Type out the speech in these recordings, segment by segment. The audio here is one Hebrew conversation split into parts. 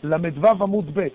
למדו עמוד ב'.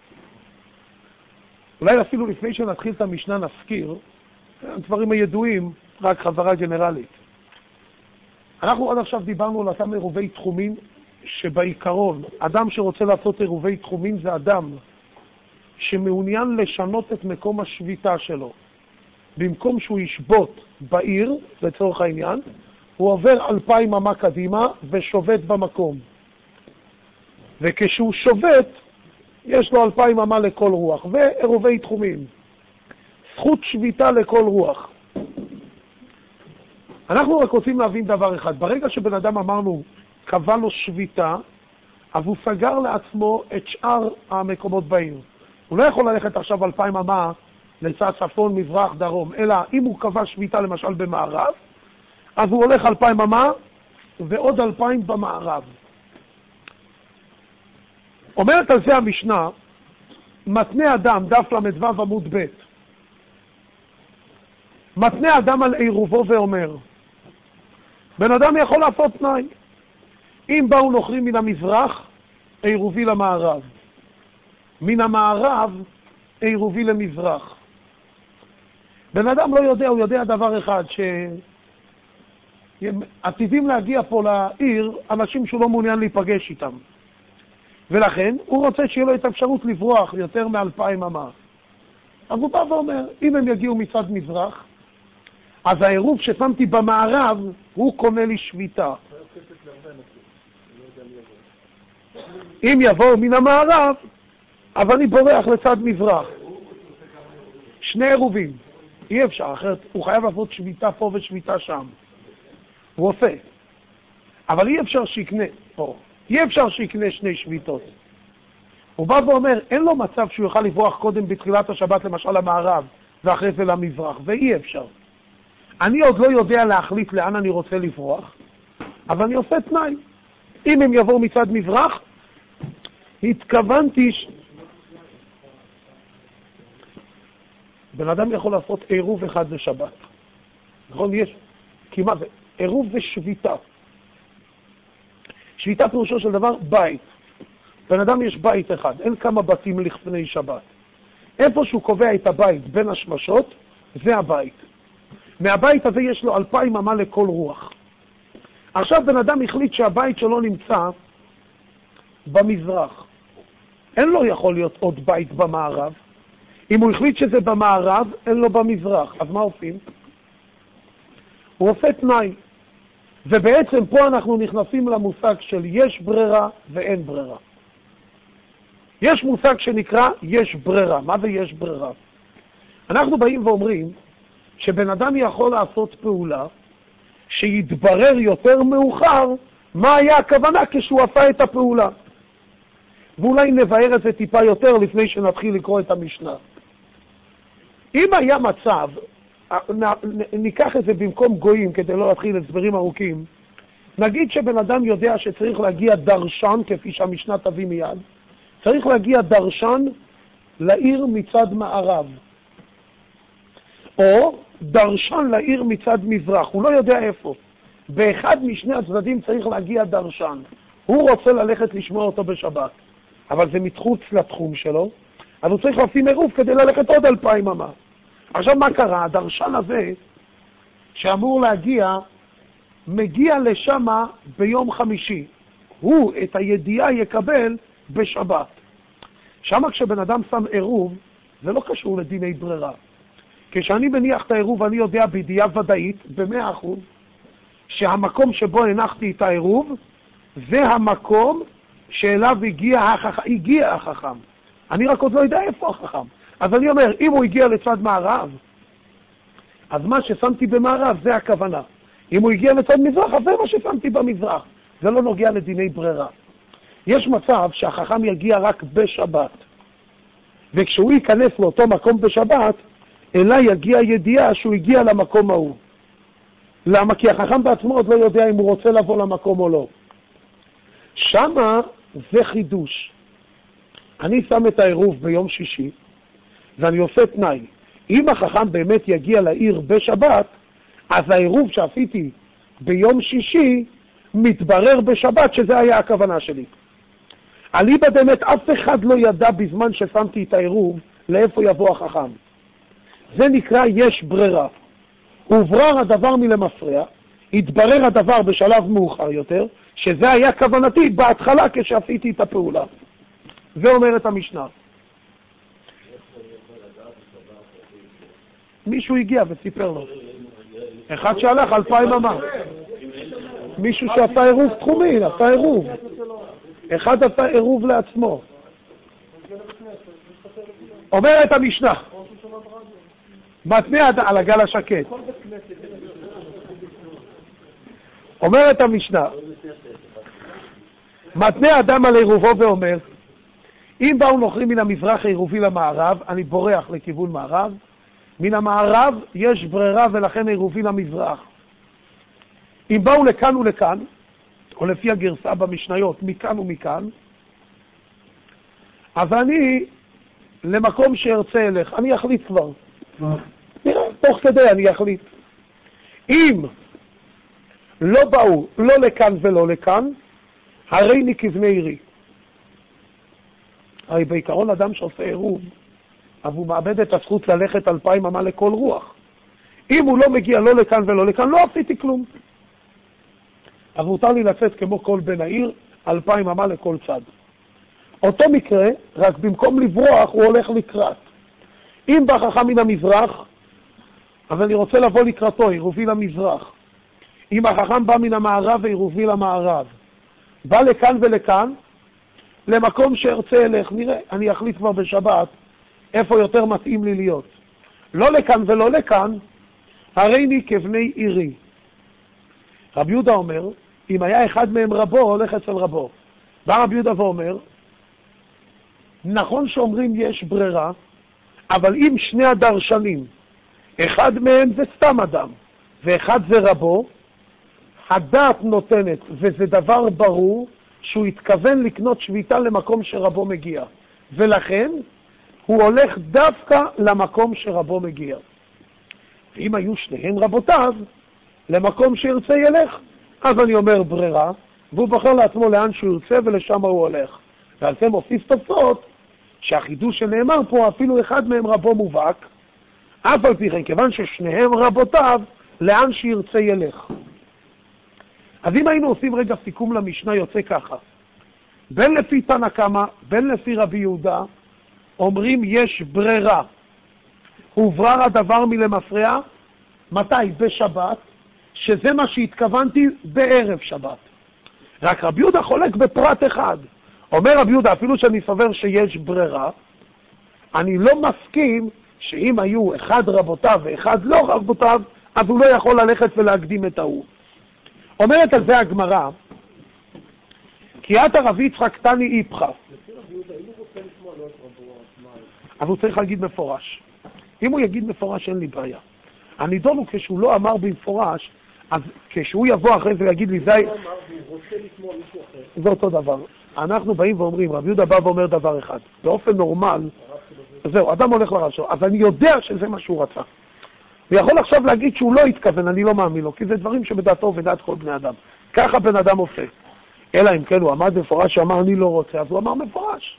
אולי אפילו לפני שנתחיל את המשנה נזכיר, הדברים הידועים, רק חזרה גנרלית. אנחנו עד עכשיו דיברנו על אותם עירובי תחומים, שבעיקרון, אדם שרוצה לעשות עירובי תחומים זה אדם שמעוניין לשנות את מקום השביתה שלו. במקום שהוא ישבות בעיר, לצורך העניין, הוא עובר 2,000 אמה קדימה ושובת במקום. וכשהוא שובת, יש לו 2,000 אמה לכל רוח, ועירובי תחומים. זכות שביתה לכל רוח. אנחנו רק רוצים להבין דבר אחד. ברגע שבן אדם אמרנו, קבע לו שביתה, אז הוא סגר לעצמו את שאר המקומות בעיר. הוא לא יכול ללכת עכשיו 2,000 אמה לצד צפון, מזרח, דרום, אלא אם הוא קבע שביתה למשל במערב, אז הוא הולך 2,000 אמה ועוד 2,000 במערב. אומרת על זה המשנה, מתנה אדם, דף למדו עמוד ב', מתנה אדם על עירובו ואומר, בן אדם יכול לעשות תנאי. אם באו נוכרים מן המזרח, עירובי למערב. מן המערב, עירובי למזרח. בן אדם לא יודע, הוא יודע דבר אחד, שעתידים להגיע פה לעיר אנשים שהוא לא מעוניין להיפגש איתם. ולכן הוא רוצה שיהיה לו את האפשרות לברוח יותר מ2,000 אמה. אז הוא בא ואומר, אם הם יגיעו מצד מזרח, אז העירוב ששמתי במערב, הוא קונה לי שביתה. אם יבואו מן המערב, אבל אני בורח לצד מזרח. שני עירובים. אי אפשר, אחרת הוא חייב לעשות שביתה פה ושביתה שם. הוא עושה. אבל אי אפשר שיקנה פה. אי אפשר שיקנה שני שביתות. הוא בא ואומר, אין לו מצב שהוא יוכל לברוח קודם בתחילת השבת למשל למערב, ואחרי זה למזרח, ואי אפשר. אני עוד לא יודע להחליט לאן אני רוצה לברוח, אבל אני עושה תנאי. אם הם יבואו מצד מזרח, התכוונתי בן אדם יכול לעשות עירוב אחד לשבת. נכון? יש כמעט, עירוב זה שביתה. שביתה פירושו של דבר בית. בן אדם יש בית אחד, אין כמה בתים לפני שבת. איפה שהוא קובע את הבית בין השמשות, זה הבית. מהבית הזה יש לו 2,000 אמה לכל רוח. עכשיו בן אדם החליט שהבית שלו נמצא במזרח. אין לו יכול להיות עוד בית במערב. אם הוא החליט שזה במערב, אין לו במזרח. אז מה עושים? הוא עושה תנאי. ובעצם פה אנחנו נכנסים למושג של יש ברירה ואין ברירה. יש מושג שנקרא יש ברירה. מה זה יש ברירה? אנחנו באים ואומרים שבן אדם יכול לעשות פעולה שיתברר יותר מאוחר מה היה הכוונה כשהוא עשה את הפעולה. ואולי נבהר את זה טיפה יותר לפני שנתחיל לקרוא את המשנה. אם היה מצב, ניקח את זה במקום גויים כדי לא להתחיל הסברים ארוכים, נגיד שבן אדם יודע שצריך להגיע דרשן, כפי שהמשנה תביא מיד, צריך להגיע דרשן לעיר מצד מערב, או דרשן לעיר מצד מזרח, הוא לא יודע איפה. באחד משני הצדדים צריך להגיע דרשן. הוא רוצה ללכת לשמוע אותו בשבת, אבל זה מתחוץ לתחום שלו, אז הוא צריך לשים עירוב כדי ללכת עוד 2,000 אמה. עכשיו מה קרה? הדרשן הזה שאמור להגיע, מגיע לשם ביום חמישי. הוא את הידיעה יקבל בשבת. שם כשבן אדם שם עירוב, זה לא קשור לדיני ברירה. כשאני מניח את העירוב, אני יודע בידיעה ודאית, ב100%, שהמקום שבו הנחתי את העירוב, זה המקום שאליו הגיע החכם. אני רק עוד לא יודע איפה החכם. אז אני אומר, אם הוא הגיע לצד מערב, אז מה ששמתי במערב זה הכוונה. אם הוא הגיע לצד מזרח, אז זה מה ששמתי במזרח. זה לא נוגע לדיני ברירה. יש מצב שהחכם יגיע רק בשבת, וכשהוא ייכנס לאותו מקום בשבת, אליי יגיע ידיעה שהוא הגיע למקום ההוא. למה? כי החכם בעצמו עוד לא יודע אם הוא רוצה לבוא למקום או לא. שמה זה חידוש. אני שם את העירוב ביום שישי, ואני עושה תנאי. אם החכם באמת יגיע לעיר בשבת, אז העירוב שעשיתי ביום שישי מתברר בשבת שזה היה הכוונה שלי. אליבא דמת אף אחד לא ידע בזמן ששמתי את העירוב לאיפה יבוא החכם. זה נקרא יש ברירה. הוברר הדבר מלמפרע, התברר הדבר בשלב מאוחר יותר, שזה היה כוונתי בהתחלה כשעשיתי את הפעולה. זה אומרת המשנה. מישהו הגיע וסיפר לו. אחד שהלך 2000 אמה. מישהו שעשה עירוב תחומי, עשה עירוב. אחד עשה עירוב לעצמו. אומרת המשנה. מתנה על הגל השקט. אומרת המשנה. מתנה אדם על עירובו ואומר, אם באו נוכרים מן המזרח עירובי למערב, אני בורח לכיוון מערב, מן המערב יש ברירה ולכן עירובי למזרח. אם באו לכאן ולכאן, או לפי הגרסה במשניות, מכאן ומכאן, אז אני למקום שארצה אלך, אני אחליט כבר. נראה, תוך כדי אני אחליט. אם לא באו לא לכאן ולא לכאן, הרי מכיווני עירי. הרי בעיקרון אדם שעושה עירוב, אבל הוא מאבד את הזכות ללכת 2000 אמה לכל רוח. אם הוא לא מגיע לא לכאן ולא לכאן, לא עשיתי כלום. אז מותר לי לצאת כמו כל בן העיר, 2000 אמה לכל צד. אותו מקרה, רק במקום לברוח, הוא הולך לקראת. אם בא חכם מן המזרח, אז אני רוצה לבוא לקראתו, עירובי למזרח. אם החכם בא מן המערב, עירובי למערב. בא לכאן ולכאן, למקום שארצה אלך, נראה, אני אחליט כבר בשבת, איפה יותר מתאים לי להיות. לא לכאן ולא לכאן, הרי אני כבני עירי. רבי יהודה אומר, אם היה אחד מהם רבו, הולך אצל רבו. בא רבי יהודה ואומר, נכון שאומרים יש ברירה, אבל אם שני הדרשנים, אחד מהם זה סתם אדם, ואחד זה רבו, הדעת נותנת, וזה דבר ברור, שהוא התכוון לקנות שביתה למקום שרבו מגיע. ולכן, הוא הולך דווקא למקום שרבו מגיע. ואם היו שניהם רבותיו, למקום שירצה ילך, אז אני אומר ברירה, והוא בוחר לעצמו לאן שהוא ירצה ולשם הוא הולך. ועל זה מוסיף תוצאות, שהחידוש שנאמר פה, אפילו אחד מהם רבו מובהק, אף על פי כן, כיוון ששניהם רבותיו, לאן שירצה ילך. אז אם היינו עושים רגע סיכום למשנה, יוצא ככה. בין לפי תנא קמא, בין לפי רבי יהודה, אומרים יש ברירה. הוברר הדבר מלמפרע, מתי? בשבת, שזה מה שהתכוונתי בערב שבת. רק רבי יהודה חולק בפרט אחד. אומר רבי יהודה, אפילו שאני סובר שיש ברירה, אני לא מסכים שאם היו אחד רבותיו ואחד לא רבותיו, אז הוא לא יכול ללכת ולהקדים את ההוא. אומרת על זה הגמרא, כי את הרבי יצחק תני איפך. אבל הוא צריך להגיד מפורש. אם הוא יגיד מפורש, אין לי בעיה. הנידון הוא כשהוא לא אמר במפורש, אז כשהוא יבוא אחרי זה ויגיד לי, זה אותו דבר. אנחנו באים ואומרים, רבי יהודה בא ואומר דבר אחד. באופן נורמל, זהו, אדם הולך לרב שלו, אז אני יודע שזה מה שהוא רצה. הוא יכול עכשיו להגיד שהוא לא התכוון, אני לא מאמין לו, כי זה דברים שבדעתו ובדעת כל בני אדם. ככה בן אדם עושה. אלא אם כן הוא עמד מפורש שאמר אני לא רוצה, אז הוא אמר מפורש.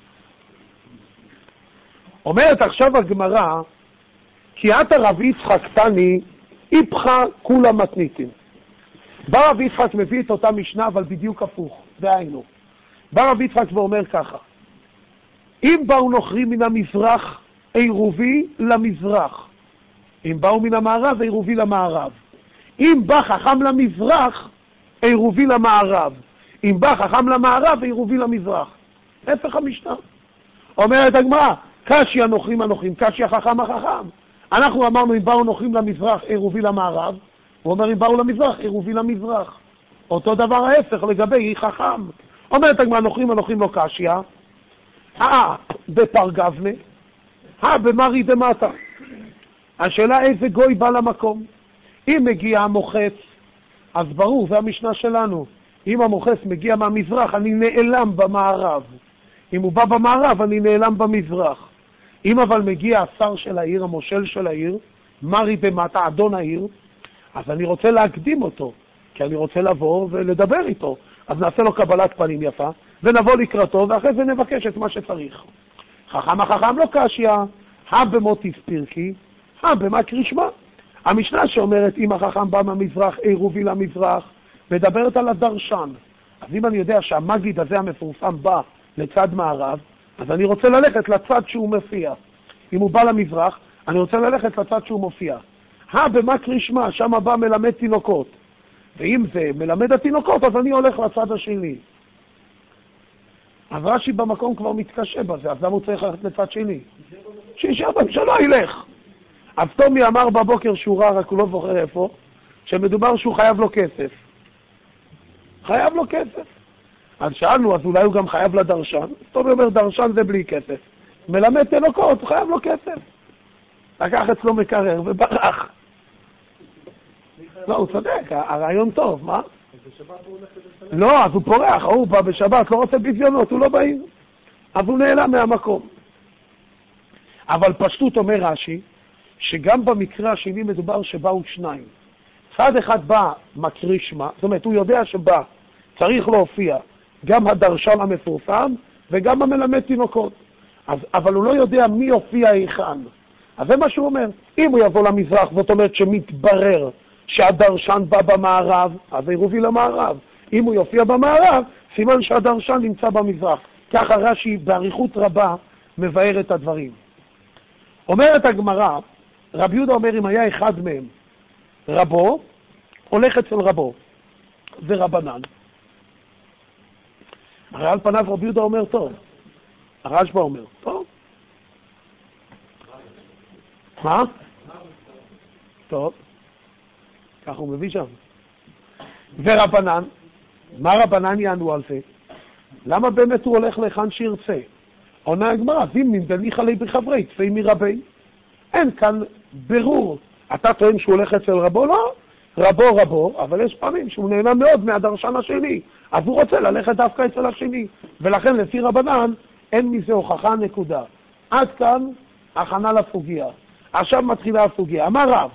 אומרת עכשיו הגמרא, כי את הרב יצחק תני, איפך כולה מתניתים. בא רב יצחק מביא את אותה משנה, אבל בדיוק הפוך, דהיינו. בא רב יצחק ואומר ככה, אם באו נוכרים מן המזרח, עירובי למזרח. אם באו מן המערב, עירובי למערב. אם בא חכם למזרח, עירובי למערב. אם בא חכם למערב, עירובי למזרח. הפך המשנה. אומרת הגמרא, קשיא הנוכרים הנוכרים, קשיא החכם החכם. אנחנו אמרנו אם באו נוכרים למזרח, עירובי למערב. הוא אומר אם באו למזרח, עירובי למזרח. אותו דבר ההפך לגבי חכם. אומרת הגמרא, נוכרים הנוכרים לא קשיא. בפר גבנה. במרי דמטה. השאלה איזה גוי בא למקום. אם מגיע המוחץ, אז ברור, זה המשנה שלנו. אם המוחץ מגיע מהמזרח, אני נעלם במערב. אם הוא בא במערב, אני נעלם במזרח. אם אבל מגיע השר של העיר, המושל של העיר, מרי דמטה, אדון העיר, אז אני רוצה להקדים אותו, כי אני רוצה לבוא ולדבר איתו. אז נעשה לו קבלת פנים יפה, ונבוא לקראתו, ואחרי זה נבקש את מה שצריך. החכם לא קשיא, במוטיס פירקי, במקריא שמע. המשנה שאומרת, אם החכם בא מהמזרח, עירובי למזרח, מדברת על הדרשן. אז אם אני יודע שהמגיד הזה המפורסם בא לצד מערב, אז אני רוצה ללכת לצד שהוא מופיע. אם הוא בא למזרח, אני רוצה ללכת לצד שהוא מופיע. במקריא שמע, שם בא מלמד תינוקות. ואם זה מלמד התינוקות, אז אני הולך לצד השני. אז רש"י במקום כבר מתקשה בזה, אז למה הוא צריך ללכת לצד שני? שישאר בממשלה, ילך. אז תומי אמר בבוקר שורה, רק הוא לא זוכר איפה, שמדובר שהוא חייב לו כסף. חייב לו כסף. אז שאלנו, אז אולי הוא גם חייב לדרשן. תומי אומר, דרשן זה בלי כסף. מלמד תינוקות, הוא חייב לו כסף. לקח אצלו מקרר וברח. לא, הוא צודק, הרעיון טוב, מה? לא, אז הוא פורח, הוא בא בשבת, לא רוצה ביזיונות, הוא לא בעיר. אז הוא נעלם מהמקום. אבל פשטות אומר רש"י, שגם במקרה השני מדובר שבאו שניים. צד אחד בא מקריא שמע, זאת אומרת, הוא יודע שבא, צריך להופיע גם הדרשן המפורסם וגם המלמד תינוקות. אבל הוא לא יודע מי יופיע היכן. אז זה מה שהוא אומר. אם הוא יבוא למזרח, זאת אומרת שמתברר שהדרשן בא במערב, אז עירובי למערב. אם הוא יופיע במערב, סימן שהדרשן נמצא במזרח. ככה רש"י בעריכות רבה מבאר את הדברים. אומרת הגמרא, רבי יהודה אומר, אם היה אחד מהם רבו, הולך אצל רבו, ורבנן. הרי על פניו רבי יהודה אומר טוב. הרשב"א אומר, טוב. מה? טוב. כך הוא מביא שם. ורבנן, מה רבנן יענו על זה? למה באמת הוא הולך לכאן שירצה? עונה הגמרא, ואם נמדניך עלי בחברי, צפי מרבי. אין כאן ברור. אתה טוען שהוא הולך אצל רבו? לא. רבו, אבל יש פעמים שהוא נהנה מאוד מהדרשן השני. אז הוא רוצה ללכת דווקא אצל השני. ולכן לפי רבנן, אין מזה הוכחה נקודה. עד כאן, הכנה לסוגיה. עכשיו מתחילה הסוגיה. אמר רב,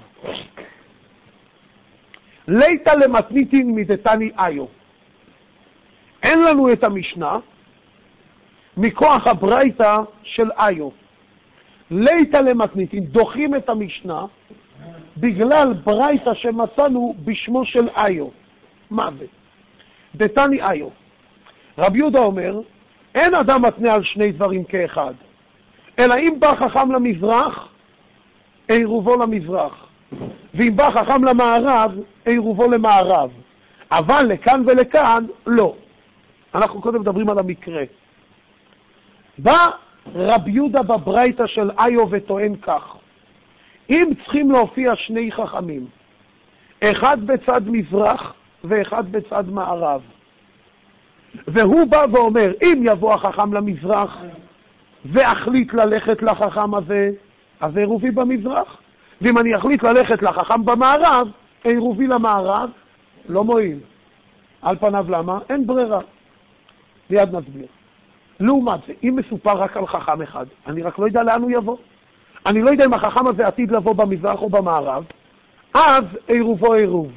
ליתא למתניתין מדתני איו. אין לנו את המשנה מכוח הברייתא של איו. ליתא למתניתין, דוחים את המשנה בגלל ברייתא שמצאנו בשמו של איו. מה זה? דתני איו. רבי יהודה אומר, אין אדם מתנה על שני דברים כאחד, אלא אם בא חכם למזרח, עירובו למזרח. ואם בא חכם למערב, עירובו למערב. אבל לכאן ולכאן, לא. אנחנו קודם מדברים על המקרה. בא רבי יהודה בברייתא של איו וטוען כך, אם צריכים להופיע שני חכמים, אחד בצד מזרח ואחד בצד מערב, והוא בא ואומר, אם יבוא החכם למזרח ואחליט ללכת לחכם הזה, אז עירובי במזרח. ואם אני אחליט ללכת לחכם במערב, עירובי למערב, לא מועיל. על פניו למה? אין ברירה. ליד נסביר. לעומת זה, אם מסופר רק על חכם אחד, אני רק לא יודע לאן הוא יבוא. אני לא יודע אם החכם הזה עתיד לבוא במזרח או במערב, אז עירובו עירוב.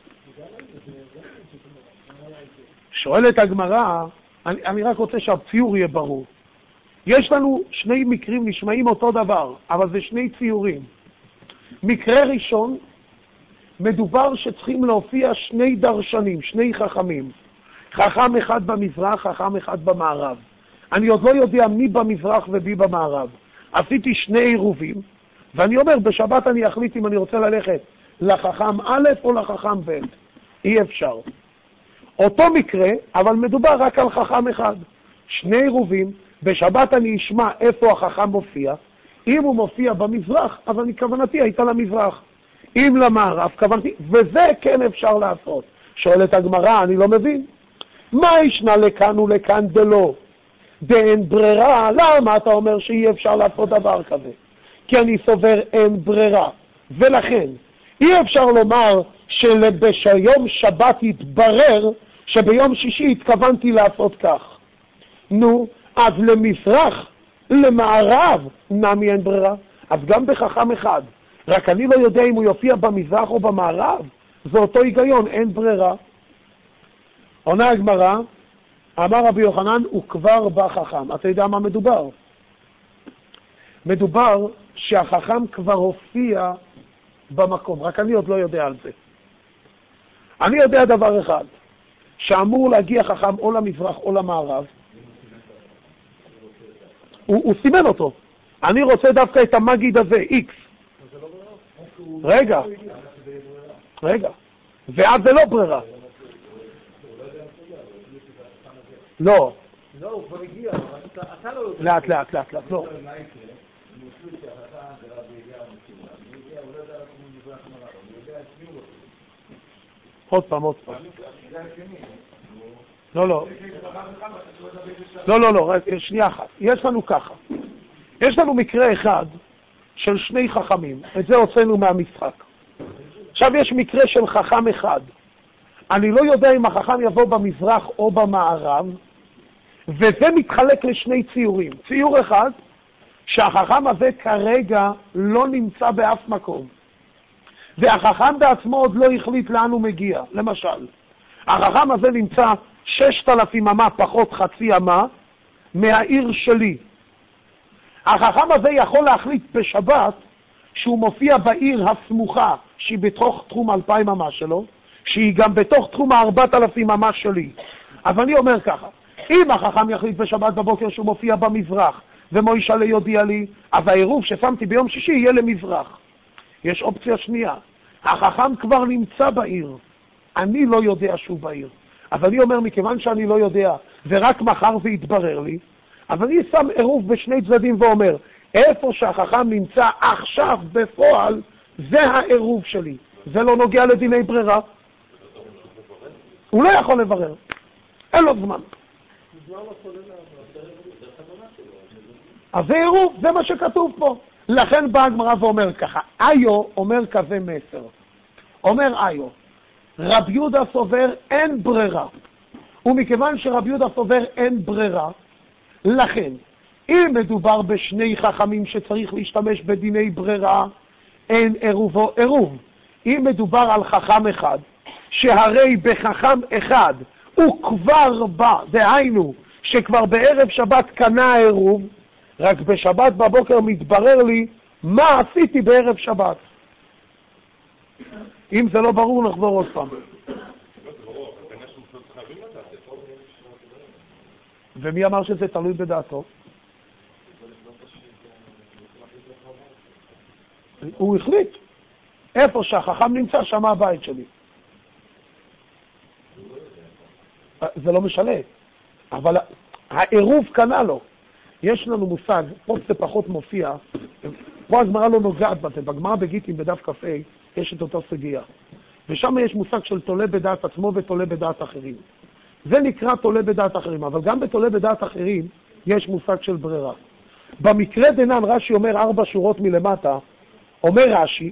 שואלת הגמרא, אני רק רוצה שהציור יהיה ברור. יש לנו שני מקרים נשמעים אותו דבר, אבל זה שני ציורים. מקרה ראשון, מדובר שצריכים להופיע שני דרשנים, שני חכמים. חכם אחד במזרח, חכם אחד במערב. אני עוד לא יודע מי במזרח ומי במערב. עשיתי שני עירובים, ואני אומר, בשבת אני אחליט אם אני רוצה ללכת לחכם א' או לחכם ב'. אי אפשר. אותו מקרה, אבל מדובר רק על חכם אחד. שני עירובים, בשבת אני אשמע איפה החכם מופיע. אם הוא מופיע במזרח, אז כוונתי הייתה למזרח. אם למערב, כוונתי, וזה כן אפשר לעשות. שואלת הגמרא, אני לא מבין. מה ישנה לכאן ולכאן דלא? דאין ברירה, למה אתה אומר שאי אפשר לעשות דבר כזה? כי אני סובר אין ברירה. ולכן, אי אפשר לומר שביום שבת יתברר שביום שישי התכוונתי לעשות כך. נו, אז למזרח, למערב, נמי אין ברירה. אז גם בחכם אחד. רק אני לא יודע אם הוא יופיע במזרח או במערב. זה אותו היגיון, אין ברירה. עונה הגמרא, אמר רבי יוחנן, הוא כבר בא חכם. אתה יודע מה מדובר? מדובר שהחכם כבר הופיע במקום, רק אני עוד לא יודע על זה. אני יודע דבר אחד, שאמור להגיע חכם או למזרח או למערב. הוא סימן אותו. אני רוצה דווקא את המגיד הזה, X. רגע. ואז זה לא ברירה. לא. לא, הוא כבר הגיע, אתה לא יודע. לאט, לא. עוד פעם. לא, שנייה אחת. יש לנו ככה. יש לנו מקרה אחד של שני חכמים. את זה הוצאנו מהמשחק. עכשיו יש מקרה של חכם אחד. אני לא יודע אם החכם יבוא במזרח או במערב, וזה מתחלק לשני ציורים. ציור אחד, שהחכם הזה כרגע לא נמצא באף מקום. והחכם בעצמו עוד לא החליט לאן הוא מגיע. למשל, החכם הזה נמצא 6,000 אמה פחות חצי אמה מהעיר שלי. החכם הזה יכול להחליט בשבת שהוא מופיע בעיר הסמוכה שהיא בתוך תחום 2,000 אמה שלו, שהיא גם בתוך תחום 4,000 אמה שלי. אז אני אומר ככה, אם החכם יחליט בשבת בבוקר שהוא מופיע במזרח ומוישה יודיע לי, אז העירוב ששמתי ביום שישי יהיה למזרח. יש אופציה שנייה, החכם כבר נמצא בעיר, אני לא יודע שהוא בעיר. אז אני אומר, מכיוון שאני לא יודע ורק מחר זה יתברר לי, אז אני שם עירוב בשני צדדים ואומר, איפה שהחכם נמצא עכשיו בפועל, זה העירוב שלי. זה לא נוגע לדיני ברירה. הוא לא יכול לברר. אין לו זמן. אז זה עירוב, זה מה שכתוב פה. לכן בא הגמרא ואומר ככה, איו אומר כזה מסר. אומר איו, רב יהודה סובר אין ברירה. ומכיוון שרב יהודה סובר אין ברירה, לכן, אם מדובר בשני חכמים שצריך להשתמש בדיני ברירה, אין עירוב או עירוב. אם מדובר על חכם אחד, שהרי בחכם אחד הוא כבר בא, דהיינו, שכבר בערב שבת קנה העירוב, רק בשבת בבוקר מתברר לי מה עשיתי בערב שבת. אם זה לא ברור, נחזור עוד פעם. ומי אמר שזה תלוי בדעתו? הוא החליט. איפה שהחכם נמצא, שם הבית שלי. זה לא משנה. אבל העירוב קנה לו. יש לנו מושג, פה זה פחות מופיע, פה הגמרא לא נוגעת בזה. בגמרא בגיטין בדף קפה יש את אותו סוגיה. ושם יש מושג של תולה בדעת עצמו ותולה בדעת אחרים. זה נקרא תולה בדעת אחרים, אבל גם בתולה בדעת אחרים יש מושג של ברירה. במקרה דנן רש"י אומר 4 שורות מלמטה, אומר רש"י,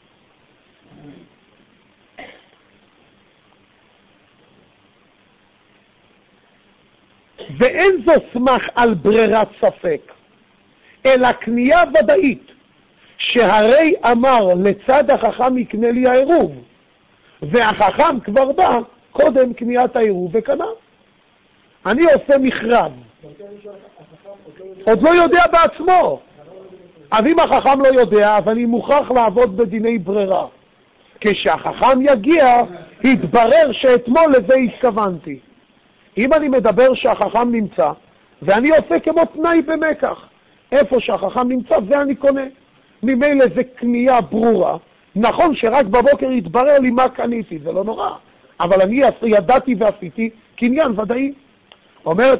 ואין זו סמך על ברירת ספק, אלא קנייה ודאית, שהרי אמר לצד החכם יקנה לי העירוב, והחכם כבר בא קודם קניית העירוב וקנה. אני עושה מכרז, עוד לא יודע בעצמו. אז אם החכם לא יודע, אז אני מוכרח לעבוד בדיני ברירה. כשהחכם יגיע, יתברר שאתמול לזה התכוונתי. אם אני מדבר שהחכם נמצא, ואני עושה כמו תנאי במקח, איפה שהחכם נמצא זה אני קונה. ממילא זה קנייה ברורה. נכון שרק בבוקר יתברר לי מה קניתי, זה לא נורא. אבל אני ידעתי ועשיתי קניין ודאי. אומרת,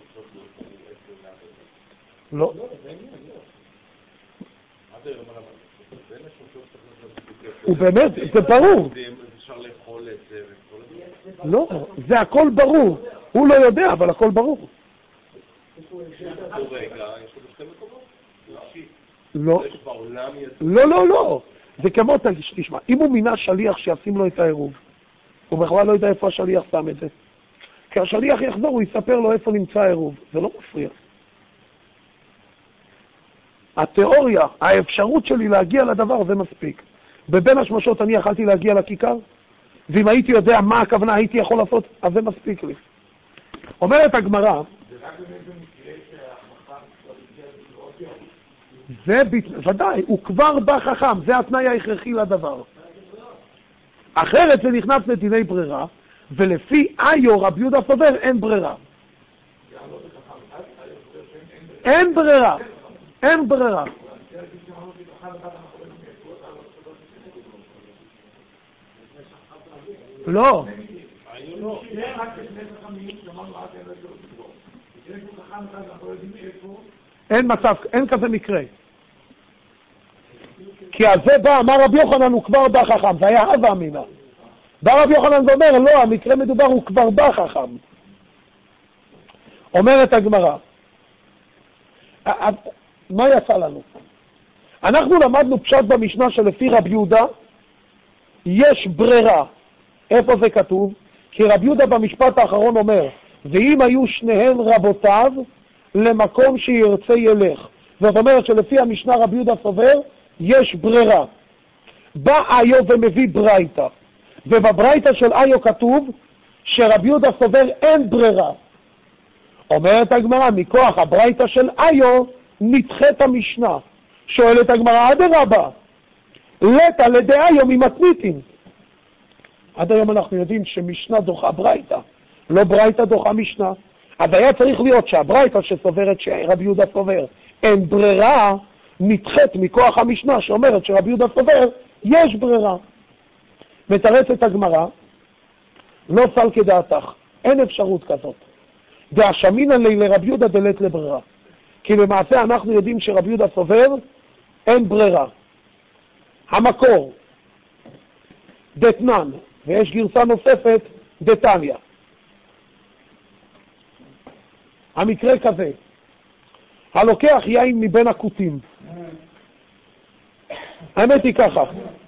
לא. ובאמת, זה ברור. לא, זה הכל ברור. הוא לא יודע, אבל הכל ברור. לא. זה כמו, תשמע, אם הוא מינה שליח שישים לו את העירוב, הוא בכלל לא יודע איפה השליח שם את זה. כי השליח יחזור, הוא יספר לו איפה נמצא העירוב. זה לא מפריע. התיאוריה, האפשרות שלי להגיע לדבר, זה מספיק. בבין השמשות אני יכלתי להגיע לכיכר, ואם הייתי יודע מה הכוונה הייתי יכול לעשות, אז זה מספיק לי. אומרת הגמרא, זה ודאי, הוא כבר בא חכם, זה התנאי ההכרחי לדבר. אחרת זה נכנס לדיני ברירה, ולפי איו רבי יהודה סובר אין ברירה. אין ברירה, אין ברירה. לא. אין מצב, אין כזה מקרה. כי על זה בא, אמר רבי יוחנן הוא כבר בא חכם, זה היה הווה אמינא. בא רבי יוחנן ואומר, לא, המקרה מדובר הוא כבר בא חכם. אומרת הגמרא, מה יצא לנו? אנחנו למדנו פשט במשנה שלפי רבי יהודה, יש ברירה. איפה זה כתוב? כי רבי יהודה במשפט האחרון אומר, ואם היו שניהם רבותיו, למקום שירצה ילך. זאת אומרת שלפי המשנה רבי יהודה סובר, יש ברירה. בא איו ומביא ברייתא, ובברייתא של איו כתוב שרבי יהודה סובר אין ברירה. אומרת הגמרא, מכוח הברייתא של איו נדחית המשנה. שואלת הגמרא, אדרבה, לטא לדאיו ממתניתין. עד היום אנחנו יודעים שמשנה דוחה ברייתא, לא ברייתא דוחה משנה. אז היה צריך להיות שהברייתא שסוברת שרבי יהודה סובר אין ברירה, נדחית מכוח המשנה שאומרת שרבי יהודה סובר יש ברירה. מתרצת הגמרא, לא סל כדעתך, אין אפשרות כזאת. דאשמינן לי לרבי יהודה דלת לברירה. כי למעשה אנחנו יודעים שרבי יהודה סובר אין ברירה. המקור דתנן, ויש גרסה נוספת דתניא. המקרה כזה, הלוקח יין מבין הכותים. האמת היא ככה,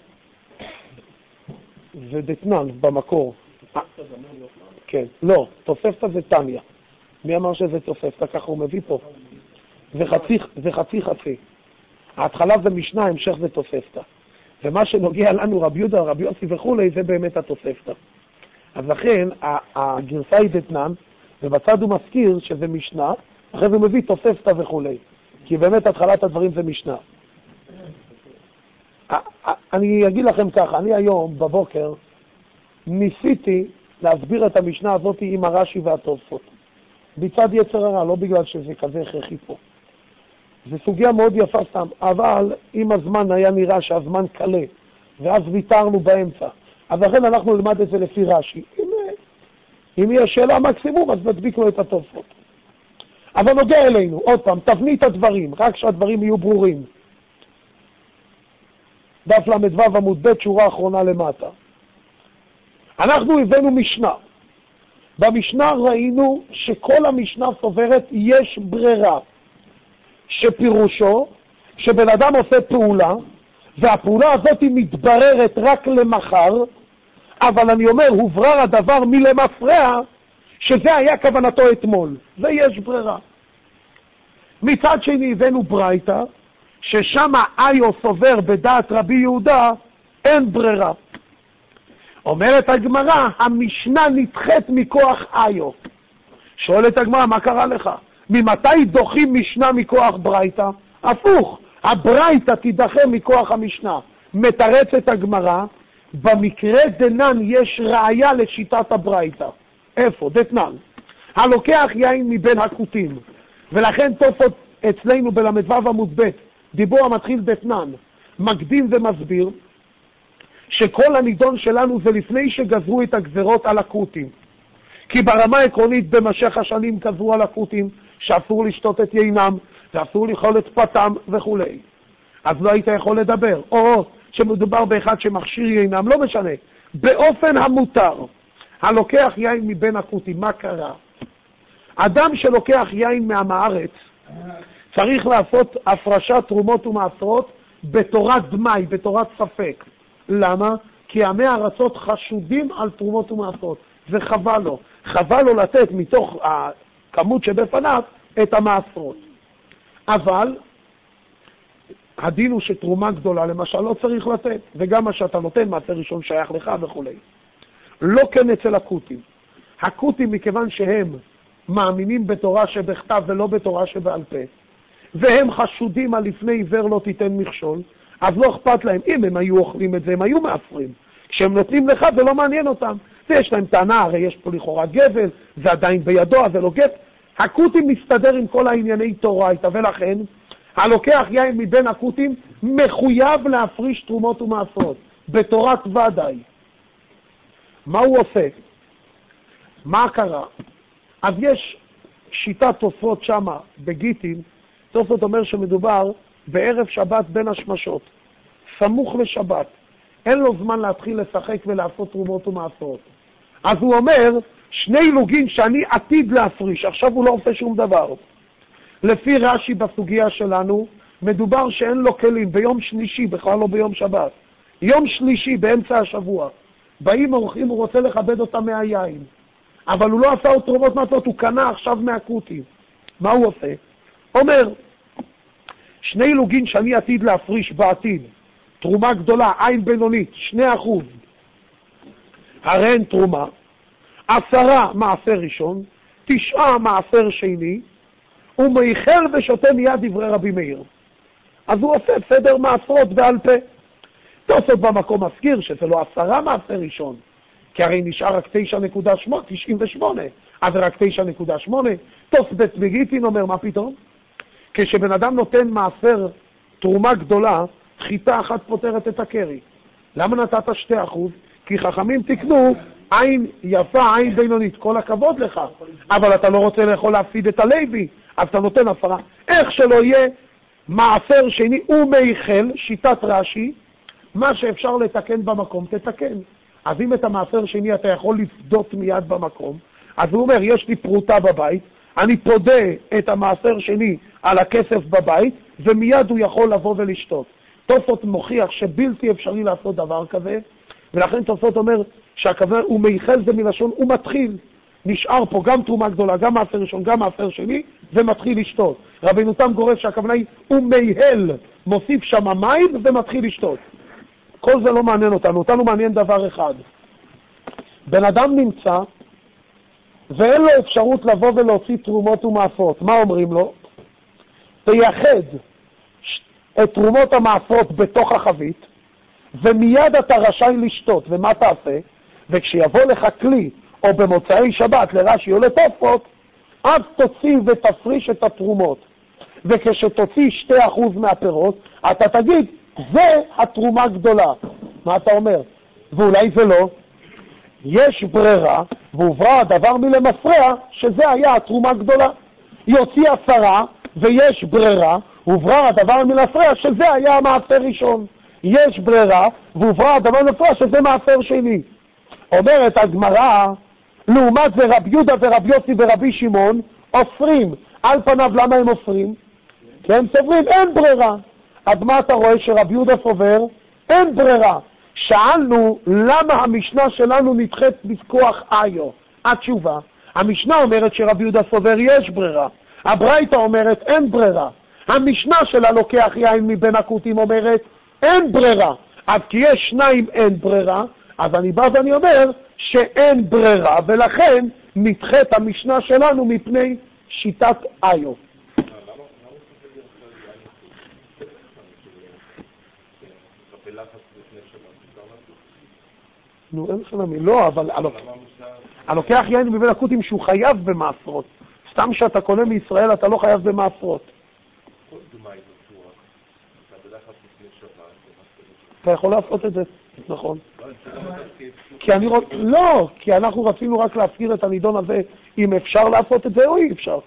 זה דתנן במקור. כן, לא, תוספתא זה תניא. מי אמר שזה תוספתא? ככה הוא מביא פה. זה חצי. ההתחלה זה משנה, המשך זה תוספתא. ומה שנוגע לנו רבי יהודה, רבי יוסי וכולי, זה באמת התוספתא. אז לכן, הגרסה היא דתנן, ובצד הוא מזכיר שזה משנה, אחרי זה הוא מביא תוספתא וכולי. כי באמת התחלת הדברים זה משנה. אני אגיד לכם ככה, אני היום בבוקר ניסיתי להסביר את המשנה הזאת עם הרש"י והתוספות. בצד יצר הרע, לא בגלל שזה כזה הכרחי פה. זו סוגיה מאוד יפה סתם, אבל אם הזמן היה נראה שהזמן קלה, ואז ויתרנו באמצע, אז לכן אנחנו נלמד את זה לפי רש"י. אם יש שאלה מקסימום, אז נדביק לו את התוספות. אבל נוגע אלינו, עוד פעם, תבנית הדברים, רק שהדברים יהיו ברורים. דף ל"ו עמוד ב' שורה אחרונה למטה. אנחנו הבאנו משנה. במשנה ראינו שכל המשנה סוברת יש ברירה, שפירושו שבן אדם עושה פעולה, והפעולה הזאת היא מתבררת רק למחר, אבל אני אומר, הוברר הדבר מלמפרע, שזה היה כוונתו אתמול. זה יש ברירה. מצד שני הבאנו ברייתא, ששם איו סובר בדעת רבי יהודה, אין ברירה. אומרת הגמרא, המשנה נדחית מכוח איו. שואלת הגמרא, מה קרה לך? ממתי דוחים משנה מכוח ברייתא? הפוך, הברייתא תידחה מכוח המשנה. מתרצת הגמרא, במקרה דנן יש ראיה לשיטת הברייתא. איפה? דתנן. הלוקח יין מבין הכותים. ולכן תוספות אצלנו בל"ו עמוד ב' דיבור המתחיל דתנן, מקדים ומסביר שכל הנידון שלנו זה לפני שגזרו את הגזרות על הכותים. כי ברמה העקרונית במשך השנים גזרו על הכותים שאסור לשתות את יינם, ואסור לאכול את פתם וכו'. אז לא היית יכול לדבר. או שמדובר באחד שמכשיר יינם, לא משנה. באופן המותר, הלוקח יין מבין הכותים, מה קרה? אדם שלוקח יין מהמארץ, צריך לעשות הפרשת תרומות ומעשרות בתורת דמי, בתורת ספק. למה? כי עמי הארצות חשודים על תרומות ומעשרות. זה חבל לו. חבל לו לתת מתוך הכמות שבפניו את המעשרות. אבל הדין הוא שתרומה גדולה למשל לא צריך לתת, וגם מה שאתה נותן מעשר ראשון שייך לך וכו'. לא כן אצל הכותים. הכותים מכיוון שהם מאמינים בתורה שבכתב ולא בתורה שבעל פה, והם חשודים על לפני עיוור לא תיתן מכשול, אז לא אכפת להם. אם הם היו אוכלים את זה, הם היו מאפרים. כשהם נותנים לך זה לא מעניין אותם. ויש להם טענה, הרי יש פה לכאורה גבל, זה עדיין בידו, זה לא גבל. הקוטים מסתדר עם כל הענייני תורה, ולכן הלוקח יין מבין הקוטים מחויב להפריש תרומות ומעשרות, בתורת ודאי. מה הוא עושה? מה קרה? אז יש שיטת תוספות שמה בגיטין, תוספות אומר שמדובר בערב שבת בין השמשות, סמוך לשבת, אין לו זמן להתחיל לשחק ולעשות תרומות ומעשרות. אז הוא אומר, שני לוגין שאני עתיד להפריש, עכשיו הוא לא עושה שום דבר. לפי רש"י בסוגיה שלנו, מדובר שאין לו כלים ביום שלישי, בכלל לא ביום שבת. יום שלישי באמצע השבוע, באים אורחים, הוא רוצה לכבד אותם מהיין. אבל הוא לא עשה עוד תרומות מעשרות, הוא קנה עכשיו מהקוטים. מה הוא עושה? אומר, שני לוגין שאני עתיד להפריש בעתיד, תרומה גדולה, עין בינונית, 2%, הרי אין תרומה, 10 מעשר ראשון, 9 מעשר שני, הוא מייחל ושותה מיד דברי רבי מאיר. אז הוא עושה סדר מעשרות בעל פה. תוספות במקום מזכיר שזה לא 10 מעשר ראשון, כי הרי נשאר רק 9.98, אז רק 9.8. תוספות בגיטין אומר, מה פתאום? כשבן אדם נותן מעשר תרומה גדולה, חיטה אחת פותרת את הקרי. למה נתת 2%? כי חכמים תקנו עין יפה, עין בינונית, כל הכבוד לך, אבל אתה לא רוצה לאכול להפסיד את הלוי, אז אתה נותן 10. איך שלא יהיה, מעשר שני ומייחל, שיטת רש"י, מה שאפשר לתקן במקום תתקן. אז אם את המעשר שני אתה יכול לפדות מיד במקום, אז הוא אומר, יש לי פרוטה בבית, אני פודה את המעשר שני על הכסף בבית, ומיד הוא יכול לבוא ולשתות. תוספות מוכיח שבלתי אפשרי לעשות דבר כזה, ולכן תוספות אומר שהכוונה הוא מייחל זה מלשון, הוא מתחיל. נשאר פה גם תרומה גדולה, גם מעשר ראשון, גם מעשר שני, ומתחיל לשתות. רבינו תם גורס שהכוונה היא, הוא מייהל, מוסיף שם מים ומתחיל לשתות. כל זה לא מעניין אותנו, אותנו מעניין דבר אחד. בן אדם נמצא, ואין לו אפשרות לבוא ולהוציא תרומות ומעשרות. מה אומרים לו? תייחד את תרומות המעשרות בתוך החבית, ומיד אתה רשאי לשתות. ומה תעשה? וכשיבוא לך כלי, או במוצאי שבת לרש"י או לתוספות, אז תוציא ותפריש את התרומות. וכשתוציא 2% מהפירות, אתה תגיד, זה התרומה גדולה. מה אתה אומר? ואולי זה לא. יש ברירה, והוברא הדבר מלמפרע, שזה היה התרומה גדולה. יוציא 10, ויש ברירה, הוברא הדבר מלמפרע, שזה היה המעשר ראשון. יש ברירה, והוברא הדבר מלמפרע, שזה מעשר שני. אומרת הגמרא, לעומת זה רבי יהודה ורבי יוסי ורבי שמעון, אוסרים. על פניו למה הם אוסרים? כי הם סוברים, אין ברירה. אז מה אתה רואה שרבי יהודה סובר? אין ברירה. שאלנו למה המשנה שלנו נדחית בכוח איו. התשובה, המשנה אומרת שרבי יהודה סובר יש ברירה. הברייתא אומרת אין ברירה. המשנה שלה לוקח יין מבין הקוטים אומרת אין ברירה. אז כי יש 2 אין ברירה, אז אני בא ואני אומר שאין ברירה, ולכן נדחית המשנה שלנו מפני שיטת איו. נו, אין חלמי, לא, אבל הלוקח יין מבין הקוטים שהוא חייב במעשרות. סתם שאתה קונה מישראל אתה לא חייב במעשרות. אתה יכול לעשות את זה, נכון. כי אנחנו רצינו רק להזכיר את הנידון הזה, אם אפשר לעשות את זה או אי אפשר.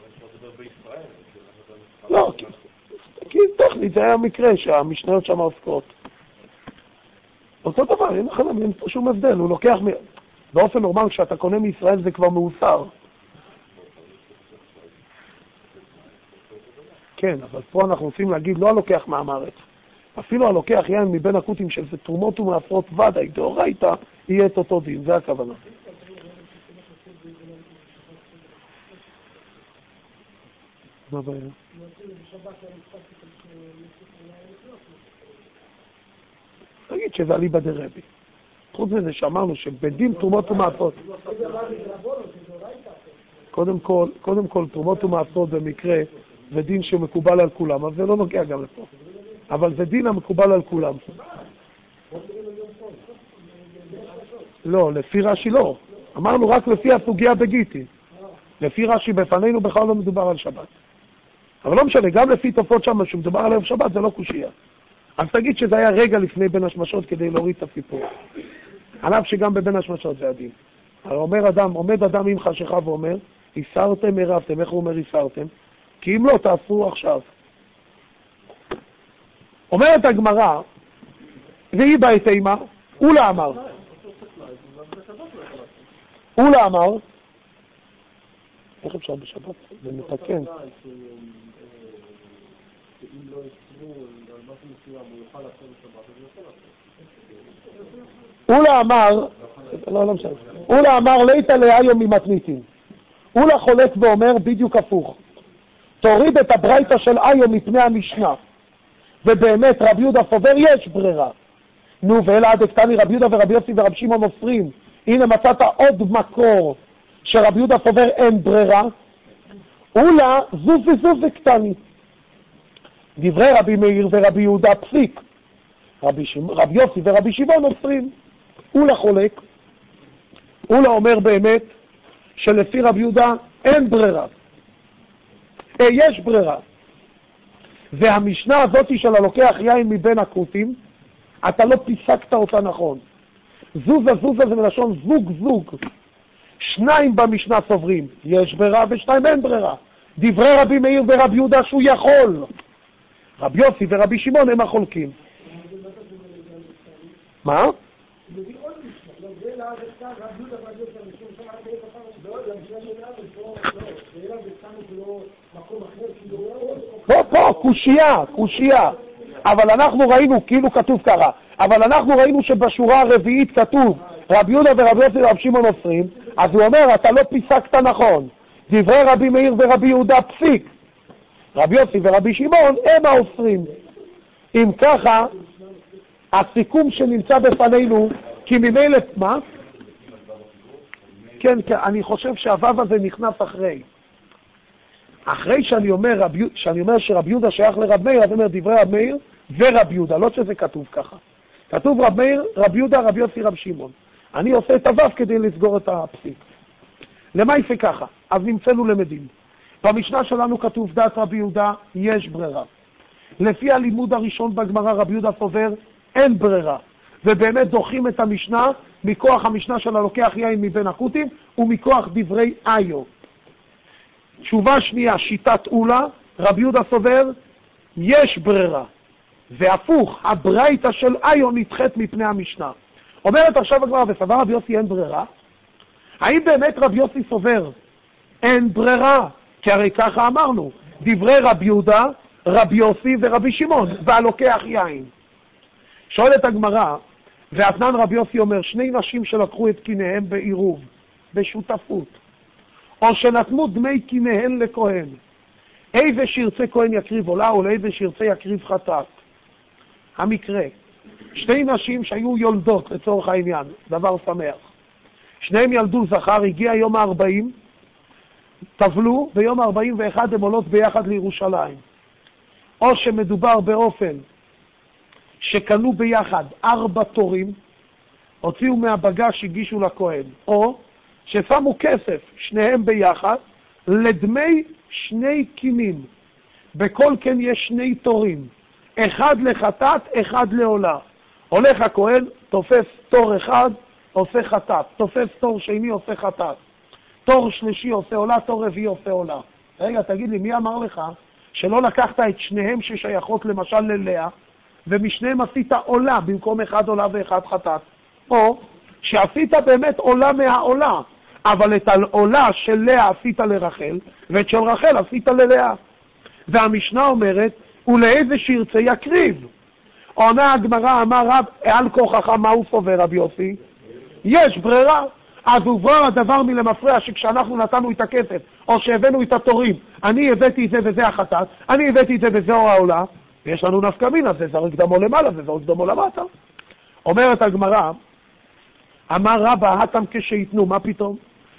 לא, כי טכנית זה היה מקרה שהמשניות שם עוסקות. אותו דבר, אין לכם, אין פה שום הבדל, הוא לוקח, באופן נורמל כשאתה קונה מישראל זה כבר מאוסר. כן, אבל פה אנחנו רוצים להגיד, לא הלוקח מהארץ. אפילו הלוקח יין מבין הקוטים של תרומות ומעשרות ודאי, דאורייתא, יהיה את אותו דין, זה הכוונה. מה הבעיה? תגיד שזה אליבא דרבי. חוץ מזה שאמרנו שבדין תרומות ומעשרות. קודם כל, תרומות ומעשרות במקרה זה דין שמקובל על כולם, אבל זה לא נוגע גם לפה. אבל זה דין המקובל על כולם. לא, לפי רש"י לא. אמרנו רק לפי הסוגיה בגיטי. לפי רש"י בפנינו בכלל לא מדובר על שבת. אבל לא משנה, גם לפי תופעות שם שמדובר עליהם שבת זה לא קושייה. אז תגיד שזה היה רגע לפני בין השמשות כדי להוריד את הסיפור. עליו שגם בבין השמשות זה הדין. עומד אדם עם חשיכה ואומר, איסרתם, הרבתם. איך הוא אומר איסרתם? כי אם לא, תעשו עכשיו. אומרת הגמרא, והיא בעת אימה, אולה אמר. אולה אמר, איך אפשר בשבת? זה מתקן. אולה אמר, אולה אמר, ליתא להיום ממתניתין. אולה חולק ואומר בדיוק הפוך. תוריד את הברייתא של היום מפני המשנה. ובאמת רבי יהודה סובר יש ברירה. נו, ואלא דקתני רבי יהודה ורבי יוסי ורבי שמעון אוסרים. הנה מצאת עוד מקור שרבי יהודה סובר אין ברירה. אולה זוז וזוז וקטני. דברי רבי מאיר ורבי יהודה פסיק. רבי יוסי ורבי שמעון אוסרים. אולה חולק. אולה אומר באמת שלפי רבי יהודה אין ברירה. יש ברירה. והמשנה הזאת של הלוקח יין מבין הכותים, אתה לא פיסקת אותה נכון. זוזה זה מלשון זוג. שניים במשנה סוברים, יש ברירה ושניים אין ברירה. דברי רבי מאיר ורבי יהודה שהוא יכול. רבי יוסי ורבי שמעון הם החולקים. מה? פה, קושייה. אבל אנחנו ראינו, כאילו כתוב ככה, אבל אנחנו ראינו שבשורה הרביעית כתוב רבי יהודה ורבי יוסי ורבי שמעון אוסרים, אז הוא אומר, אתה לא פיסקת נכון. דברי רבי מאיר ורבי יהודה פסיק. רבי יוסי ורבי שמעון הם האוסרים. אם ככה, הסיכום שנמצא בפנינו, כי ממילא, מה? כן, אני חושב שהוו הזה נכנס אחרי שאני אומר שרבי יהודה שייך לרב מאיר, אז אומר דברי רב מאיר ורב יהודה, לא שזה כתוב ככה. כתוב רב מאיר, רב יהודה, רבי יוסי, רב שמעון. אני עושה את הוו כדי לסגור את הפסיק. למה יפה ככה? אז נמצאנו למדים. במשנה שלנו כתוב דעת רבי יהודה, יש ברירה. לפי הלימוד הראשון בגמרא רבי יהודה סובר, אין ברירה. ובאמת דוחים את המשנה מכוח המשנה של הלוקח יין מבין הכותים ומכוח דברי איו. תשובה שנייה, שיטת אולה, רבי יהודה סובר, יש ברירה. והפוך, הברייתא של איו נדחית מפני המשנה. אומרת עכשיו הגמרא, וסבר רבי יוסי אין ברירה? האם באמת רבי יוסי סובר אין ברירה? כי הרי ככה אמרנו, דברי רבי יהודה, רבי יוסי ורבי שמעון, והלוקח יין. שואלת הגמרא, ואתנן רבי יוסי אומר, שני נשים שלקחו את קיניהם בעירוב, בשותפות, או שנתנו דמי קיניהן לכהן, איזה שירצה כהן יקריב עולה, או לאיזה שירצה יקריב חטאת. המקרה, שתי נשים שהיו יולדות לצורך העניין, דבר שמח. שניהם ילדו זכר, הגיע יום ה-40, טבלו, ביום ה-41 הם עולות ביחד לירושלים. או שמדובר באופן שקנו ביחד 4 תורים, הוציאו מהבגש, הגישו לכהן, או ששמו כסף, שניהם ביחד, לדמי 2 קינים. בכל כן יש 2 תורים, אחד לחטאת, אחד לעולה. הולך הכהן, תופס תור אחד, עושה חטאת, תופס תור שני, עושה חטאת, תור שלישי עושה עולה, תור רביעי עושה עולה. רגע, תגיד לי, מי אמר לך שלא לקחת את שניהם ששייכות למשל ללאה, ומשניהם עשית עולה במקום אחד עולה ואחד חטאת? או שעשית באמת עולה מהעולה, אבל את העולה של לאה עשית לרחל, ואת של רחל עשית ללאה. והמשנה אומרת, ולאיזה שירצה יקריב. עונה הגמרא, אמר רב, על כוחך מה הוא סובר רבי יוסי? יש ברירה. אז הוברר הדבר מלמפרע שכשאנחנו נתנו את הכסף, או שהבאנו את התורים, אני הבאתי את זה וזה החטאת, אני הבאתי את זה וזה העולה, ויש לנו נפקא מינה, זה זרק דמו למעלה, זה זרק דמו למטה. אומרת הגמרא, אמר רבא, התם כשיתנו, מה פתאום?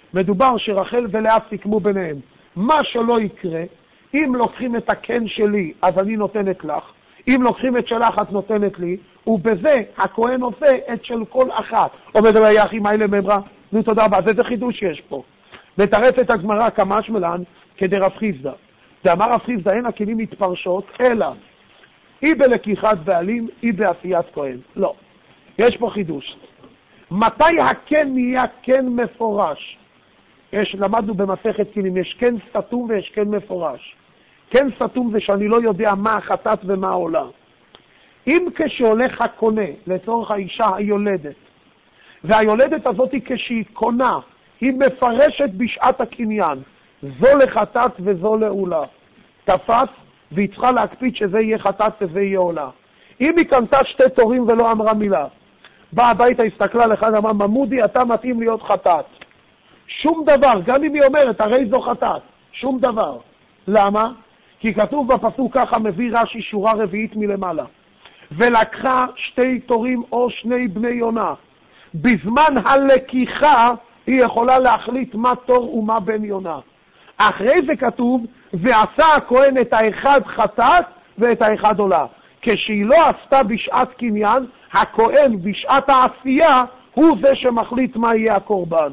מדובר שרחל ולאה סיכמו ביניהם. מה שלא יקרה, אם לוקחים את הקן שלי, אז אני נותנת לך. אם לוקחים את שלך, את נותנת לי, ובזה הכהן עושה את של כל אחת. עומד על היחי מיילה ממרה, נו תודה רבה, זה חידוש שיש פה. מתרץ את הגמרא כמש מלן כדי רב חיסדא. ואמר רב חיסדא, אין הכלים מתפרשות, אלא היא בלקיחת בעלים, היא בעשיית כהן. לא, יש פה חידוש. מתי הכן נהיה כן מפורש? למדנו במסכת כלים, יש כן סתום ויש כן מפורש. כן סתום זה שאני לא יודע מה החטאת ומה העולה. אם כשהולך הקונה לצורך האישה היולדת, והיולדת הזאת כשהיא קונה, היא מפרשת בשעת הקניין, זו לחטאת וזו לעולה. תפס, והיא צריכה להקפיד שזה יהיה חטאת וזה יהיה עולה. אם היא קנתה שתי תורים ולא אמרה מילה, באה הביתה, הסתכלה לך, אמרה, ממודי, אתה מתאים להיות חטאת. שום דבר, גם אם היא אומרת, הרי זו חטאת, שום דבר. למה? כי כתוב בפסוק ככה, מביא רש"י שורה רביעית מלמעלה. ולקחה שתי תורים או שני בני יונה. בזמן הלקיחה היא יכולה להחליט מה תור ומה בן יונה. אחרי זה כתוב, ועשה הכהן את האחד חטאת ואת האחד עולה. כשהיא לא עשתה בשעת קניין, הכהן בשעת העשייה הוא זה שמחליט מה יהיה הקורבן.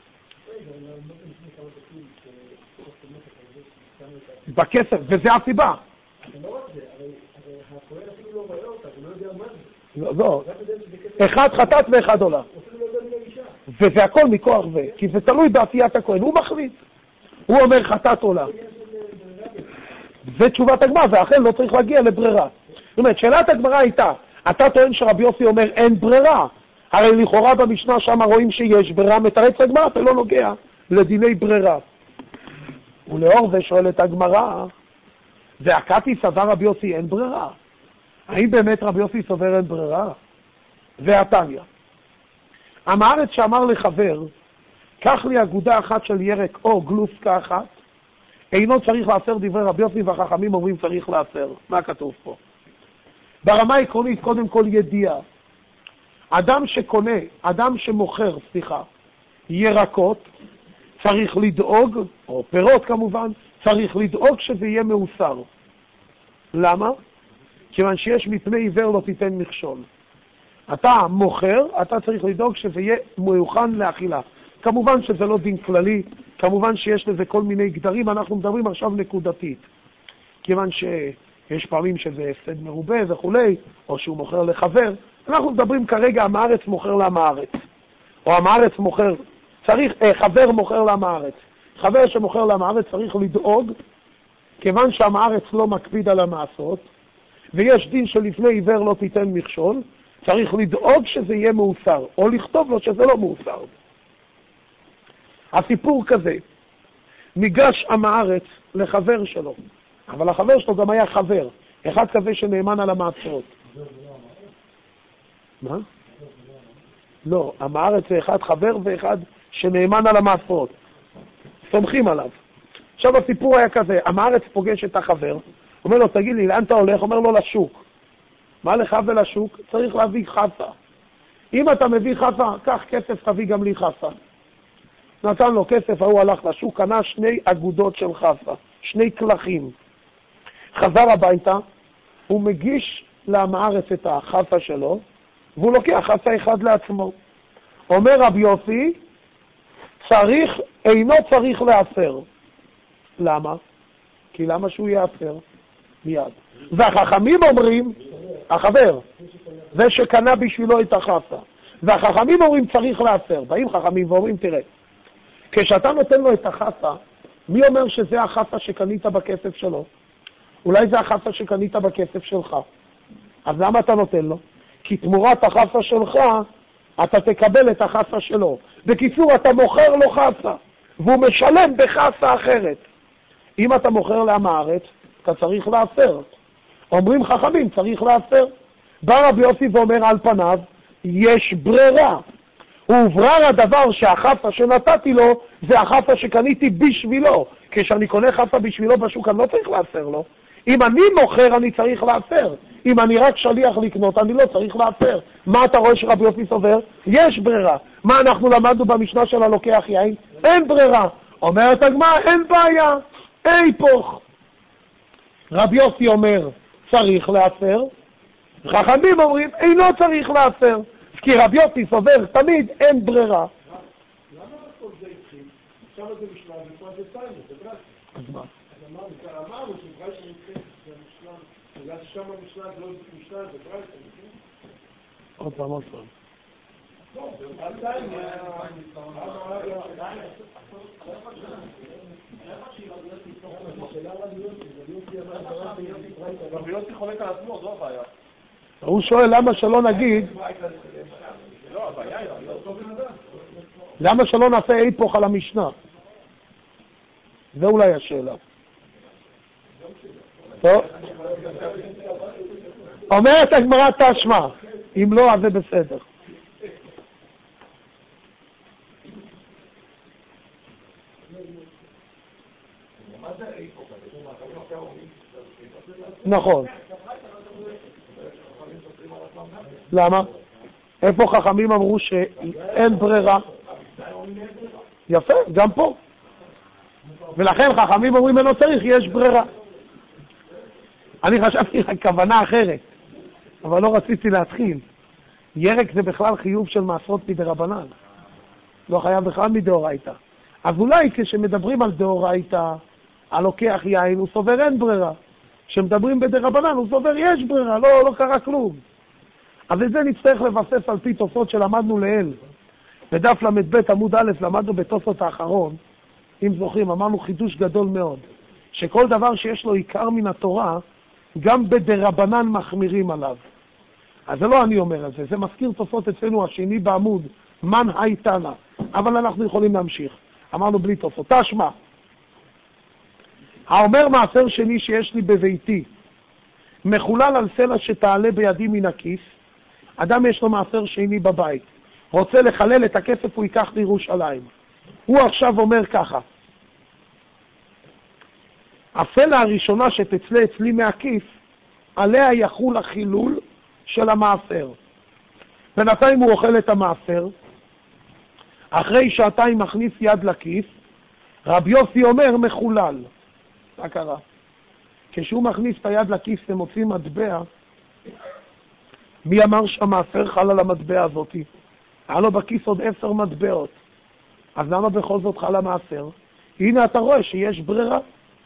בכסף, וזה הסיבה. לא רק זה, הרי הכהן אפילו לא רואה אותה, הוא לא יודע מה זה. לא, אחד חטאת ואחד עולה. וזה הכל מכוח זה, כי זה תלוי בעשיית הכהן, הוא מחליט. הוא אומר חטאת עולה. זה תשובת הגמרא, ואכן לא צריך להגיע לברירה. זאת אומרת, שאלת הגמרא הייתה, אתה טוען שרבי יוסי אומר אין ברירה, הרי לכאורה במשנה שם רואים שיש ברירה, מתרץ הגמרא, אתה לא נוגע לדיני ברירה. ולאור זה שואלת הגמרא, והקתי סבר רבי יוסי אין ברירה. האם באמת רבי יוסי סובר אין ברירה? והתניא. המארץ שאמר לחבר, קח לי אגודה אחת של ירק או גלוסקה אחת, אינו צריך לאסר דברי רבי יוסי, והחכמים אומרים צריך לאסר. מה כתוב פה? ברמה העקרונית, קודם כל ידיעה. אדם שמוכר, ירקות, צריך לדאוג, או פירות כמובן, צריך לדאוג שזה יהיה מאוסר. למה? כיוון שיש מפני עיוור לא תיתן מכשול. אתה מוכר, אתה צריך לדאוג שזה יהיה מוכן לאכילה. כמובן שזה לא דין כללי, כמובן שיש לזה כל מיני גדרים, אנחנו מדברים עכשיו נקודתית. כיוון שיש פעמים שזה הפסד מרובה וכולי, או שהוא מוכר לחבר, אנחנו מדברים כרגע, המארץ מוכר למארץ. או המארץ מוכר, חבר מוכר למארץ. חבר שמוכר למארץ צריך לדאוג, כיוון שהמארץ לא מקפיד על המעשות, ויש דין שלפני עיוור לא תיתן מכשול, צריך לדאוג שזה יהיה מאוסר, או לכתוב לו שזה לא מאוסר. הסיפור כזה, ניגש המארץ לחבר שלו, אבל החבר שלו גם היה חבר, אחד כזה שנאמן על המעצרות. מה? לא, המארץ זה אחד חבר ואחד שנאמן על המעצרות. סומכים עליו. עכשיו הסיפור היה כזה, המארץ פוגש את החבר, אומר לו, תגיד לי, לאן אתה הולך? אומר לו, לשוק. מה לך ולשוק? צריך להביא חסה. אם אתה מביא חסה, קח כסף, תביא גם לי חסה. נתן לו כסף, הוא הלך לשוק, קנה 2 אגודות של חסה, 2 כלכים. חזר הביתה, הוא מגיש למארץ את החסה שלו, והוא לוקח חסה אחד לעצמו. אומר רבי יוסי, אינו צריך לאסר. למה? כי למה שהוא יאסר? מיד. והחכמים אומרים, החבר, זה שקנה בשבילו את החסה. והחכמים אומרים צריך לאסר. באים חכמים ואומרים, תראה, כשאתה נותן לו את החסה, מי אומר שזה החסה שקנית בכסף שלו? אולי זה החסה שקנית בכסף שלך. אז למה אתה נותן לו? כי תמורת החסה שלך, אתה תקבל את החסה שלו. בקיצור, אתה מוכר לו חסה, והוא משלם בחסה אחרת. אם אתה מוכר למארץ, אתה צריך לאסר. אומרים חכמים, צריך לאסר. בא רבי יוסי ואומר על פניו, יש ברירה. הוברר הדבר שהחסה שנתתי לו, זה החסה שקניתי בשבילו. כשאני קונה חסה בשבילו בשוק, אני לא צריך לאסר לו. אם אני מוכר, אני צריך להפר. אם אני רק שליח לקנות, אני לא צריך להפר. מה אתה רואה שרבי יוסי סובר? יש ברירה. מה אנחנו למדנו במשנה של הלוקח יין? אין ברירה. אומרת הגמרא, אין בעיה. היפוך. רבי יוסי אומר, צריך להפר. חכמים אומרים, אינו צריך להפר. כי רבי יוסי סובר, תמיד אין ברירה. למה כל זה התחיל? עכשיו זה משנה, ופה זה סיימון, זה ברק. אז מה? אמרנו שברק נמצא, זה המשנה, בגלל ששם המשנה זה לא משנה, זה ברק, עוד פעם. לא, זה עדיין, רבי יוסי חולק על עצמו, זו הבעיה. הוא שואל למה שלא נגיד, לא, הבעיה היא, למה שלא נעשה היפוך על המשנה? זה אולי השאלה. טוב. אומרת הגמרא תשמע, אם לא, אז זה בסדר. נכון. למה? איפה חכמים אמרו שאין ברירה? יפה, גם פה. ולכן חכמים אומרים אין לא צריך, יש ברירה. אני חשבתי הכוונה אחרת, אבל לא רציתי להתחיל. ירק זה בכלל חיוב של מעשרות מדרבנן. לא חייב בכלל מדאורייתא. אז אולי כשמדברים על דאורייתא, על לוקח יין, הוא סובר אין ברירה. כשמדברים בדרבנן, הוא סובר יש ברירה, לא קרה כלום. אז את זה נצטרך לבסס על פי תוספות שלמדנו לאל. בדף ל"ב עמוד א' למדנו בתוספות האחרון, אם זוכרים, אמרנו חידוש גדול מאוד, שכל דבר שיש לו עיקר מן התורה, גם בדרבנן מחמירים עליו. אז זה לא אני אומר את זה, זה מזכיר תוספות אצלנו השני בעמוד, מן הייתנה, אבל אנחנו יכולים להמשיך. אמרנו בלי תוספות. תשמע, האומר מעשר שני שיש לי בביתי, מחולל על סלע שתעלה בידי מן הכיס, אדם יש לו מעשר שני בבית, רוצה לחלל את הכסף, הוא ייקח לירושלים. הוא עכשיו אומר ככה, הסלע הראשונה שתצלה אצלי מהכיס, עליה יחול החילול של המעשר. בינתיים הוא אוכל את המעשר, אחרי שעתיים מכניס יד לכיס, רבי יוסי אומר מחולל. מה קרה? כשהוא מכניס את היד לכיס ומוציא מטבע, מי אמר שהמעשר חל על המטבע הזאת? היה לו בכיס עוד 10 מטבעות. אז למה בכל זאת חל המעשר? הנה אתה רואה שיש ברירה.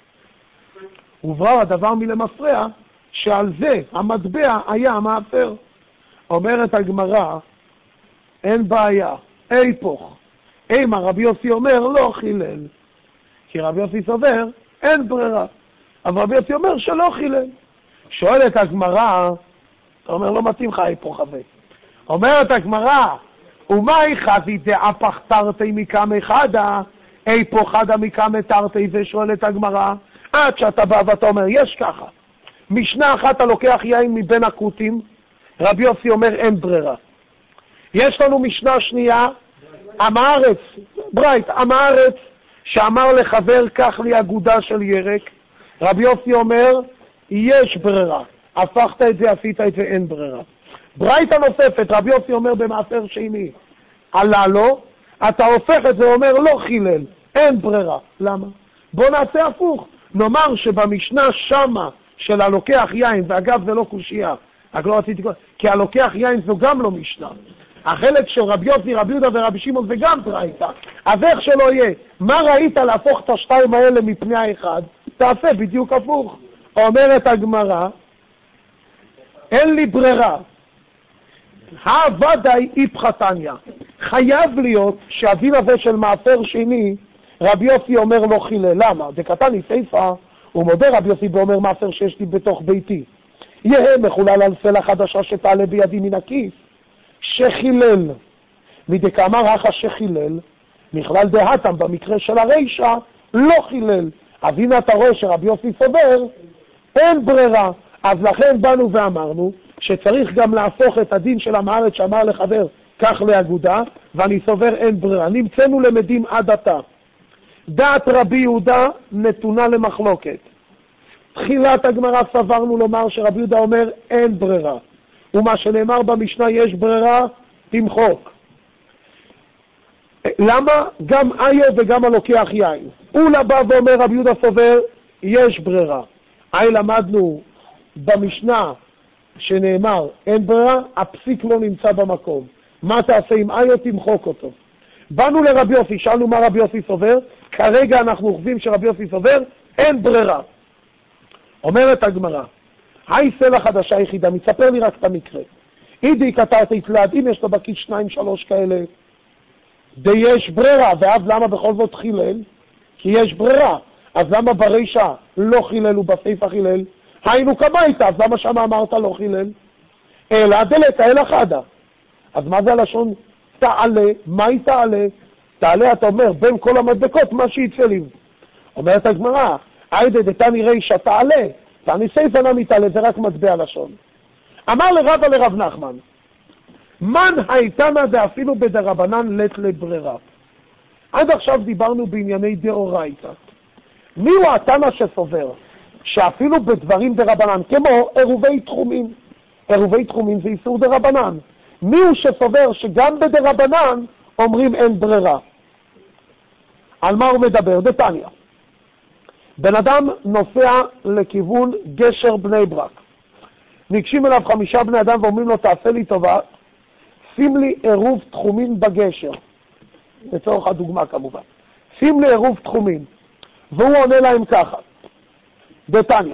וברר הדבר מלמפרע, שעל זה המטבע היה המעשר. אומרת הגמרא, אין בעיה, היפוך. אימה רבי יוסי אומר לא חילל. כי רבי יוסי סובר, אין ברירה. אבל רבי יוסי אומר שלא חילל. שואלת הגמרא, אתה אומר לא מתאים לך היפוך הזה. אומרת הגמרא, ומאי חזי דאפך תרתי מקמא חדא, היפוך חדא מקמא תרתי, ושואלת הגמרא, עד שאתה בא ואתה אומר, יש ככה. משנה אחת אתה לוקח יין מבין הכותים, רבי יוסי אומר אין ברירה. יש לנו משנה שנייה, עם הארץ, ברייט, עם הארץ, שאמר לחבר קח לי אגודה של ירק, רבי יוסי אומר, יש ברירה. הפכת את זה, עשית את זה, אין ברירה. ברייתא נוספת, רבי יוסי אומר במעשר שני, עלה לו, אתה הופך את זה, אומר לא חילל, אין ברירה. למה? בוא נעשה הפוך. נאמר שבמשנה שמה של הלוקח יין, ואגב זה לא קושייה, לא רציתי, כי הלוקח יין זו גם לא משנה. החלק של רבי יוסי, רבי יהודה ורבי שמעון זה גם ברייתא. אז איך שלא יהיה, מה ראית להפוך את השתיים האלה מפני האחד? תעשה בדיוק הפוך. אומרת הגמרא, אין לי ברירה. הוודאי איפכא תניא. חייב להיות שהדין הזה של מעשר שני, רבי יוסי אומר לא חילל. למה? דקתני סיפא, הוא מודה רבי יוסי ואומר מעשר שיש לי בתוך ביתי. יהיה מחולל על סלע חדשה שתעלה בידי מן הכיס, שחילל. מדקאמר הכא שחילל, נכלל דהתם במקרה של הרישא, לא חילל. אז הנה אתה רואה שרבי יוסי סובר, אין ברירה. אז לכן באנו ואמרנו שצריך גם להפוך את הדין של עם הארץ שאמר לחבר כך לאגודה, ואני סובר אין ברירה. נמצאנו למדים עד עתה. דעת רבי יהודה נתונה למחלוקת. תחילת הגמרא סברנו לומר שרבי יהודה אומר אין ברירה, ומה שנאמר במשנה יש ברירה, תמחוק. למה? גם איו וגם הלוקח יין. אולה בא ואומר רבי יהודה סובר יש ברירה. למדנו במשנה שנאמר אין ברירה, הפסיק לא נמצא במקום. מה תעשה עם איו? תמחוק אותו. באנו לרבי יוסי, שאלנו מה רבי יוסי סובר, כרגע אנחנו אוחזים שרבי יוסי סובר אין ברירה. אומרת הגמרא, היי סלע חדשה יחידה, מספר לי רק את המקרה. אידי קטעת התלעד, אם יש לו בכיס 2-3 כאלה, יש ברירה, ואז למה בכל זאת חילל? כי יש ברירה. אז למה ברישה לא חילל ובסעיף חילל? היינו כמה איתה, אז למה שם אמרת לא חילל? אלא דלת, אלא חדה. אז מה זה הלשון תעלה? מה היא תעלה? תעלה, אתה אומר, בין כל המדבקות, מה שיצא לי. אומרת הגמרא, היידה דתני רישה תעלה, תעני סעיף אינה מתעלה, זה רק מטבע לשון. אמר לרבא לרב נחמן, מן הייתנה דאפילו בדרבנן לית לברירה. עד עכשיו דיברנו בענייני דאורייתא. מי הוא התנא שסובר? שאפילו בדברים דרבנן, כמו עירובי תחומים. עירובי תחומים זה איסור דרבנן. מי הוא שסובר שגם בדרבנן אומרים אין ברירה? על מה הוא מדבר? דתניא. בן אדם נוסע לכיוון גשר בני ברק. ניגשים אליו 5 בני אדם ואומרים לו תעשה לי טובה, שים לי עירוב תחומים בגשר. לצורך הדוגמה כמובן. שים לי עירוב תחומים. והוא עונה להם ככה. דתניא.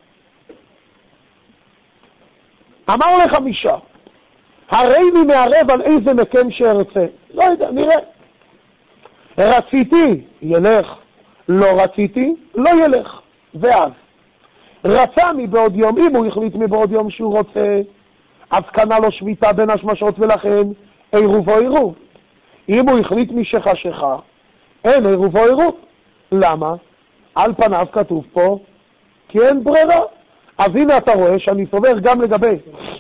אמר ל5, הרי לי מערב על איזה מקם שארצה. לא יודע, נראה. רציתי, ילך. לא רציתי, לא ילך. ואז, רצה מבעוד יום, אם הוא החליט מבעוד יום שהוא רוצה, אז קנה לו שביתה בין השמשות ולכן עירוב או עירוב. אם הוא החליט משחשיכה, אין עירוב או עירוב. למה? על פניו כתוב פה, כי אין ברירה. אז הנה אתה רואה שאני סובר גם לגבי.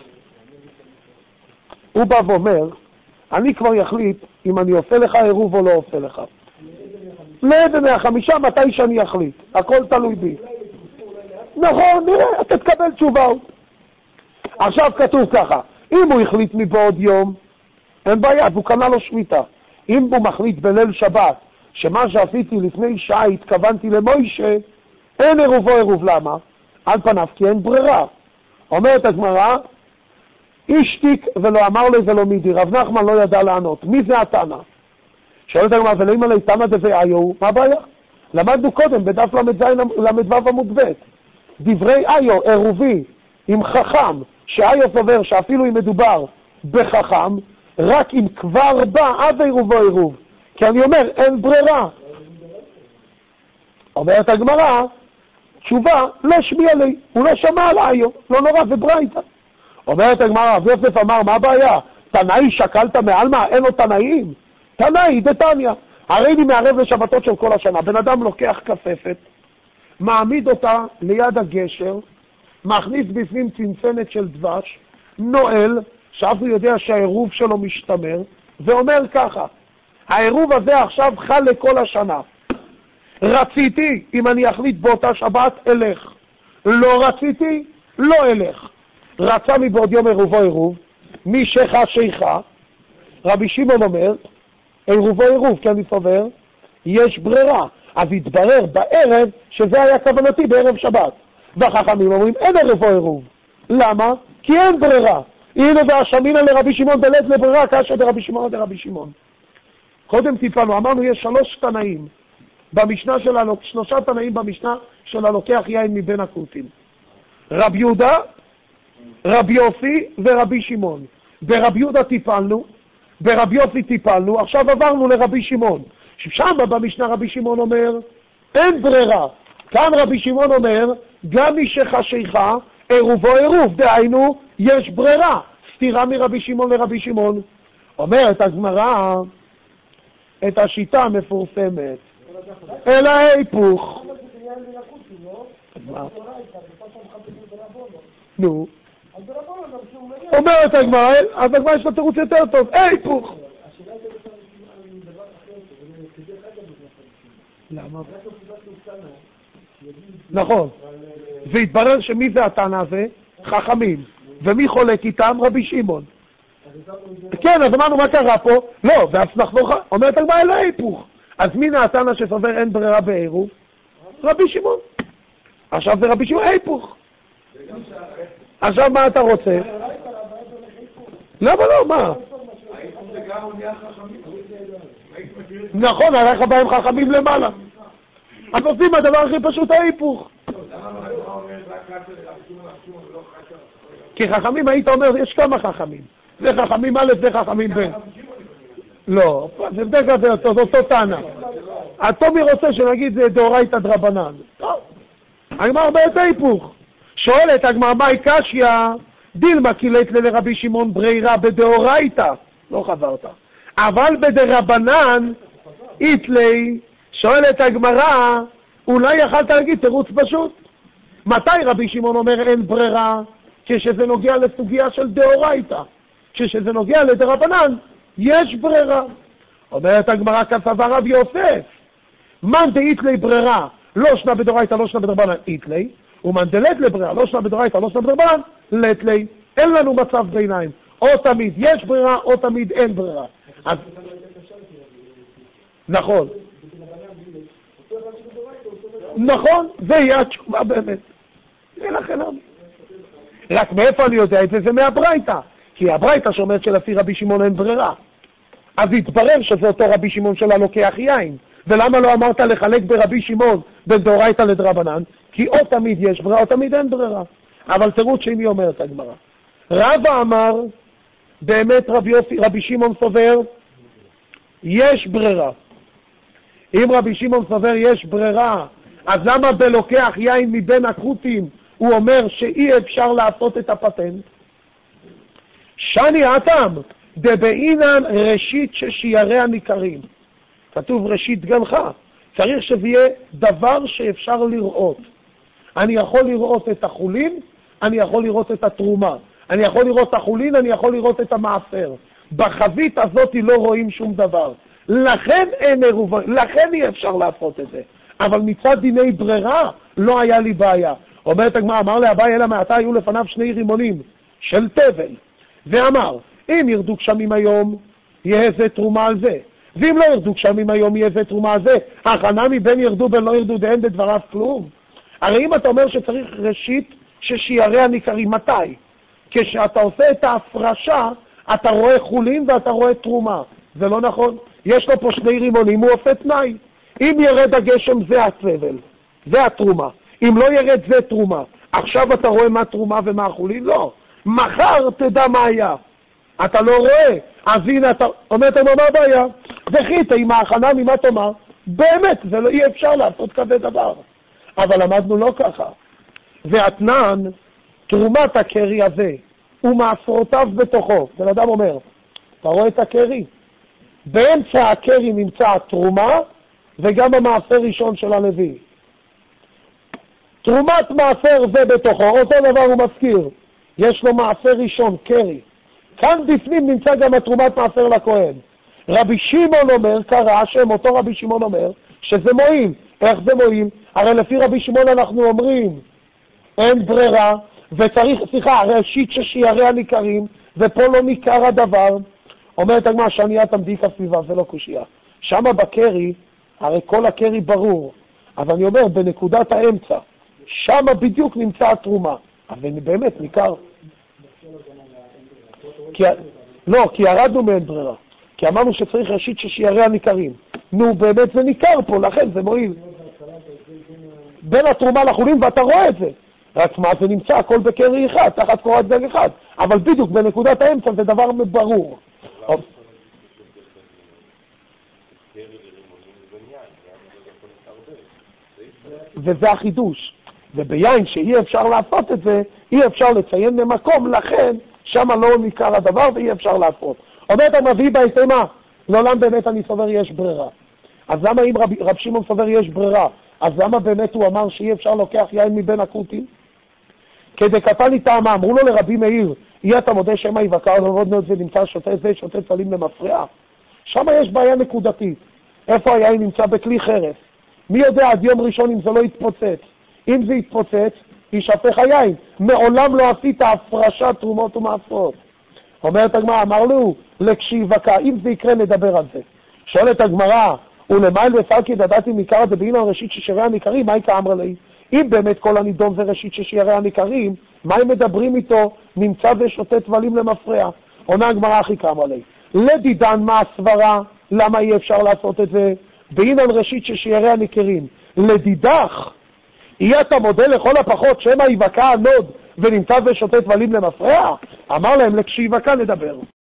הוא בא ואומר, אני כבר יחליט אם אני עושה לך עירוב או לא עושה לך. לאיזה 5 מתי שאני אחליט, הכל תלוי בי. נכון, נראה, אתה תקבל תשובה. עכשיו כתוב ככה, אם הוא החליט מבעוד יום, אין בעיה, הוא קנה לו שמיטה. אם הוא מחליט בליל שבת, שמה שעשיתי לפני שעה התכוונתי למוישה, אין עירוב או עירוב. למה? על פניו כי אין ברירה. אומרת הגמרא, איש תיק ולא אמר לי ולא מידי. רב נחמן לא ידע לענות. מי זה התנא? שואלת הגמרא, ולאמא לי תנא דבאיו, מה הבעיה? למדנו קודם בדף למדוו עמוד ב'. דברי איו עירובי עם חכם, שאיו סובר שאפילו אם מדובר בחכם, רק אם כבר בא אז עירוב או עירוב. כי אני אומר, אין ברירה. אומרת הגמרא, תשובה, לא שמיע לי, הוא לא שמע על איו, לא נורא וברייתא. אומרת הגמרא, רב יוסף אמר, מה הבעיה? תנאי שקלת מעל מה? אין לו תנאים? תנאי, דתניא. הרי אני מערב לשבתות של כל השנה. בן אדם לוקח כספת, מעמיד אותה ליד הגשר, מכניס בפנים צנצנת של דבש, נועל, שאף הוא יודע שהעירוב שלו משתמר, ואומר ככה, העירוב הזה עכשיו חל לכל השנה. רציתי, אם אני אחליט באותה שבת, אלך. לא רציתי, לא אלך. רצה מבעוד יום עירוב או עירוב, מי שחשיכה, רבי שמעון אומר, עירוב או עירוב, כי אני סובר, יש ברירה. אז התברר בערב שזה היה כוונתי בערב שבת. והחכמים אומרים, אין עירוב או עירוב. למה? כי אין ברירה. הנה והשמינא לרבי שמעון בלית לברירה, כאשר דרבי שמעון דרבי שמעון. קודם טיפלנו, אמרנו יש 3 תנאים במשנה שלנו, 3 תנאים במשנה של הלוקח יין מבין הכותים. רבי יהודה, רבי יוסי ורבי שמעון. ברבי יהודה טיפלנו, ברבי יוסי טיפלנו, עכשיו עברנו לרבי שמעון. שם במשנה רבי שמעון אומר, אין ברירה. כאן רבי שמעון אומר, גם מי שחשיכה, עירוב או עירוב, דהיינו, יש ברירה. סתירה מרבי שמעון לרבי שמעון. אומרת הגמרא, את השיטה המפורסמת, אלא היפוך. נו. אומרת הגמרא, אז הגמרא יש לה תירוץ יותר טוב, היפוך. למה? נכון. והתברר שמי זה התנא הזה? חכמים. ומי חולק איתם? רבי שמעון. כן, אז אמרנו מה קרה פה? לא, ואז נחזור, אומרת הגמרא לא היפוך. אז מי התנא שסובר אין ברירה בעירוב? רבי שמעון. עכשיו זה רבי שמעון היפוך. עכשיו מה אתה רוצה? למה לא, מה? נכון, הלך בהם חכמים למעלה. אז עושים הדבר הכי פשוט ההיפוך. כי חכמים היית אומר, יש כמה חכמים. זה חכמים א', זה חכמים ב'. לא, זה בדרך כלל זה אותו טענה. התומי רוצה שנגיד זה דאורייתא דרבנן. הגמרא אומרת ההיפוך. שואלת הגמרא מהי קשיא? דילמה קילית לרבי שמעון ברירה בדאורייתא. לא חברת. אבל בדרבנן איתלי, שואלת הגמרא, אולי יכלת להגיד תירוץ פשוט. מתי רבי שמעון אומר אין ברירה? כשזה נוגע לסוגיה של דאורייתא. כשזה נוגע לדרבנן, יש ברירה. אומרת הגמרא כסבר רב יוסף, מן דאיתלי ברירה, לא שנה בדאורייתא, לא שנה בדרבנן איתלי, ומן דלת לברירה, לא שנה בדאורייתא, לא שנה בדרבנן, לתלי. אין לנו מצב ביניים. או תמיד יש ברירה, או תמיד אין ברירה. אז... נכון. נכון, זה יהיה התשובה באמת. אין לכם. רק מאיפה אני יודע את זה? זה מהברייתא. כי הברייתא שאומרת שלפי רבי שמעון אין ברירה. אז התברר שזה אותו רבי שמעון שלה לוקח יין. ולמה לא אמרת לחלק ברבי שמעון בין דאורייתא לדרבנן? כי או תמיד יש ברירה או תמיד אין ברירה. אבל תירוץ שאם היא אומרת הגמרא. רבא אמר, באמת רבי שמעון סובר, יש ברירה. אם רבי שמעון סובר יש ברירה, אז למה בלוקח יין מבין הכותים הוא אומר שאי אפשר לעשות את הפטנט? שני אתם דבעינן ראשית ששייריה ניכרים. כתוב ראשית גנך. צריך שזה יהיה דבר שאפשר לראות. אני יכול לראות את החולין, אני יכול לראות את התרומה. אני יכול לראות את החולין, אני יכול לראות את המעשר. בחבית הזאת לא רואים שום דבר. לכן אין עירוב, לכן אי אפשר לעשות את זה. אבל מצד דיני ברירה לא היה לי בעיה. אומרת הגמרא, אמר לאביי אלא מעתה היו לפניו 2 רימונים של תבל. ואמר, אם ירדו גשמים היום, יהיה זה תרומה על זה. ואם לא ירדו גשמים היום, יהיה זה תרומה על זה. הכנה מבין ירדו בין לא ירדו דהן בדבריו כלום. הרי אם אתה אומר שצריך ראשית ששייריה ניכרים, מתי? כשאתה עושה את ההפרשה, אתה רואה חולין ואתה רואה תרומה. זה לא נכון. יש לו פה 2 רימונים, הוא עושה תנאי. אם ירד הגשם זה התבל, זה התרומה. אם לא ירד זה תרומה. עכשיו אתה רואה מה תרומה ומה החולין? לא. מחר תדע מה היה. אתה לא רואה. אז הנה אתה אומרת מה הבעיה? דחית עם ההכנה ממה תאמר. באמת, זה לא אי אפשר לעשות כזה דבר. אבל למדנו לא ככה. והתנן, תרומת הקרי הזה, ומעשרותיו בתוכו. בן אדם אומר, אתה רואה את הקרי? באמצע הקרי נמצא התרומה, וגם המעשר ראשון של הלוי. תרומת מעשר זה בתוכו, אותו דבר הוא מזכיר. יש לו מעשר ראשון, קרי. כאן בפנים נמצא גם התרומת מעשר לכהן. רבי שמעון אומר, קרא שם, אותו רבי שמעון אומר, שזה מועיל. איך זה מועיל? הרי לפי רבי שמעון אנחנו אומרים, אין ברירה, וצריך, ראשית ששייריה ניכרים, ופה לא ניכר הדבר. אומרת הגמרא, שאני תמדיק הסביבה, זה לא קושיה. שם בקרי, הרי כל הקרי ברור, אבל אני אומר, בנקודת האמצע, שם בדיוק נמצא התרומה. אבל באמת ניכר. כי ירדנו מאין ברירה. כי אמרנו שצריך ראשית ששייריה ניכרים. נו, באמת זה ניכר פה, לכן זה מועיל. בין התרומה לחולין, ואתה רואה את זה. רק מה, זה נמצא הכל בקרי אחד, תחת קורת גג אחד. אבל בדיוק בנקודת האמצע זה דבר ברור. וזה החידוש. וביין שאי אפשר לעשות את זה, אי אפשר לציין במקום, לכן שם לא ניכר הדבר ואי אפשר לעשות. אומרת המביא בהתאמה, לעולם באמת אני סובר יש ברירה. אז למה אם רב שמעון סובר יש ברירה, אז למה באמת הוא אמר שאי אפשר לוקח יין מבין הכותים? כדי קטני טעמה, אמרו לו לרבי מאיר, אי אתה מודה שמא יבקר לעבוד את זה נמצא שוטה זה, שוטה צלים למפרע. שם יש בעיה נקודתית. איפה היין נמצא בכלי חרס? מי יודע עד יום ראשון אם זה לא יתפוצץ? אם זה יתפוצץ, ישפך היין. מעולם לא עשית הפרשת תרומות ומעשרות. אומרת הגמרא, אמר לו, לקשיבקה, אם זה יקרה נדבר על זה. שואלת הגמרא, ולמייל וסלקי דדתי מקרא דבעינן ראשית ששירי הניכרים, מה יקרא אמרה לי? אם באמת כל הנידון זה ראשית ששירי הניכרים, מה הם מדברים איתו? נמצא ושותה טבלים למפרע. עונה הגמרא הכי קרא לי. לדידן מה הסברה? למה אי אפשר לעשות את זה? בעינן ראשית ששירי הניכרים. לדידך, יהיה אתה מודה לכל הפחות שמא יבקע הנוד ונמצא ושותה טבלים למפרע? אמר להם, לקשיבקה נדבר.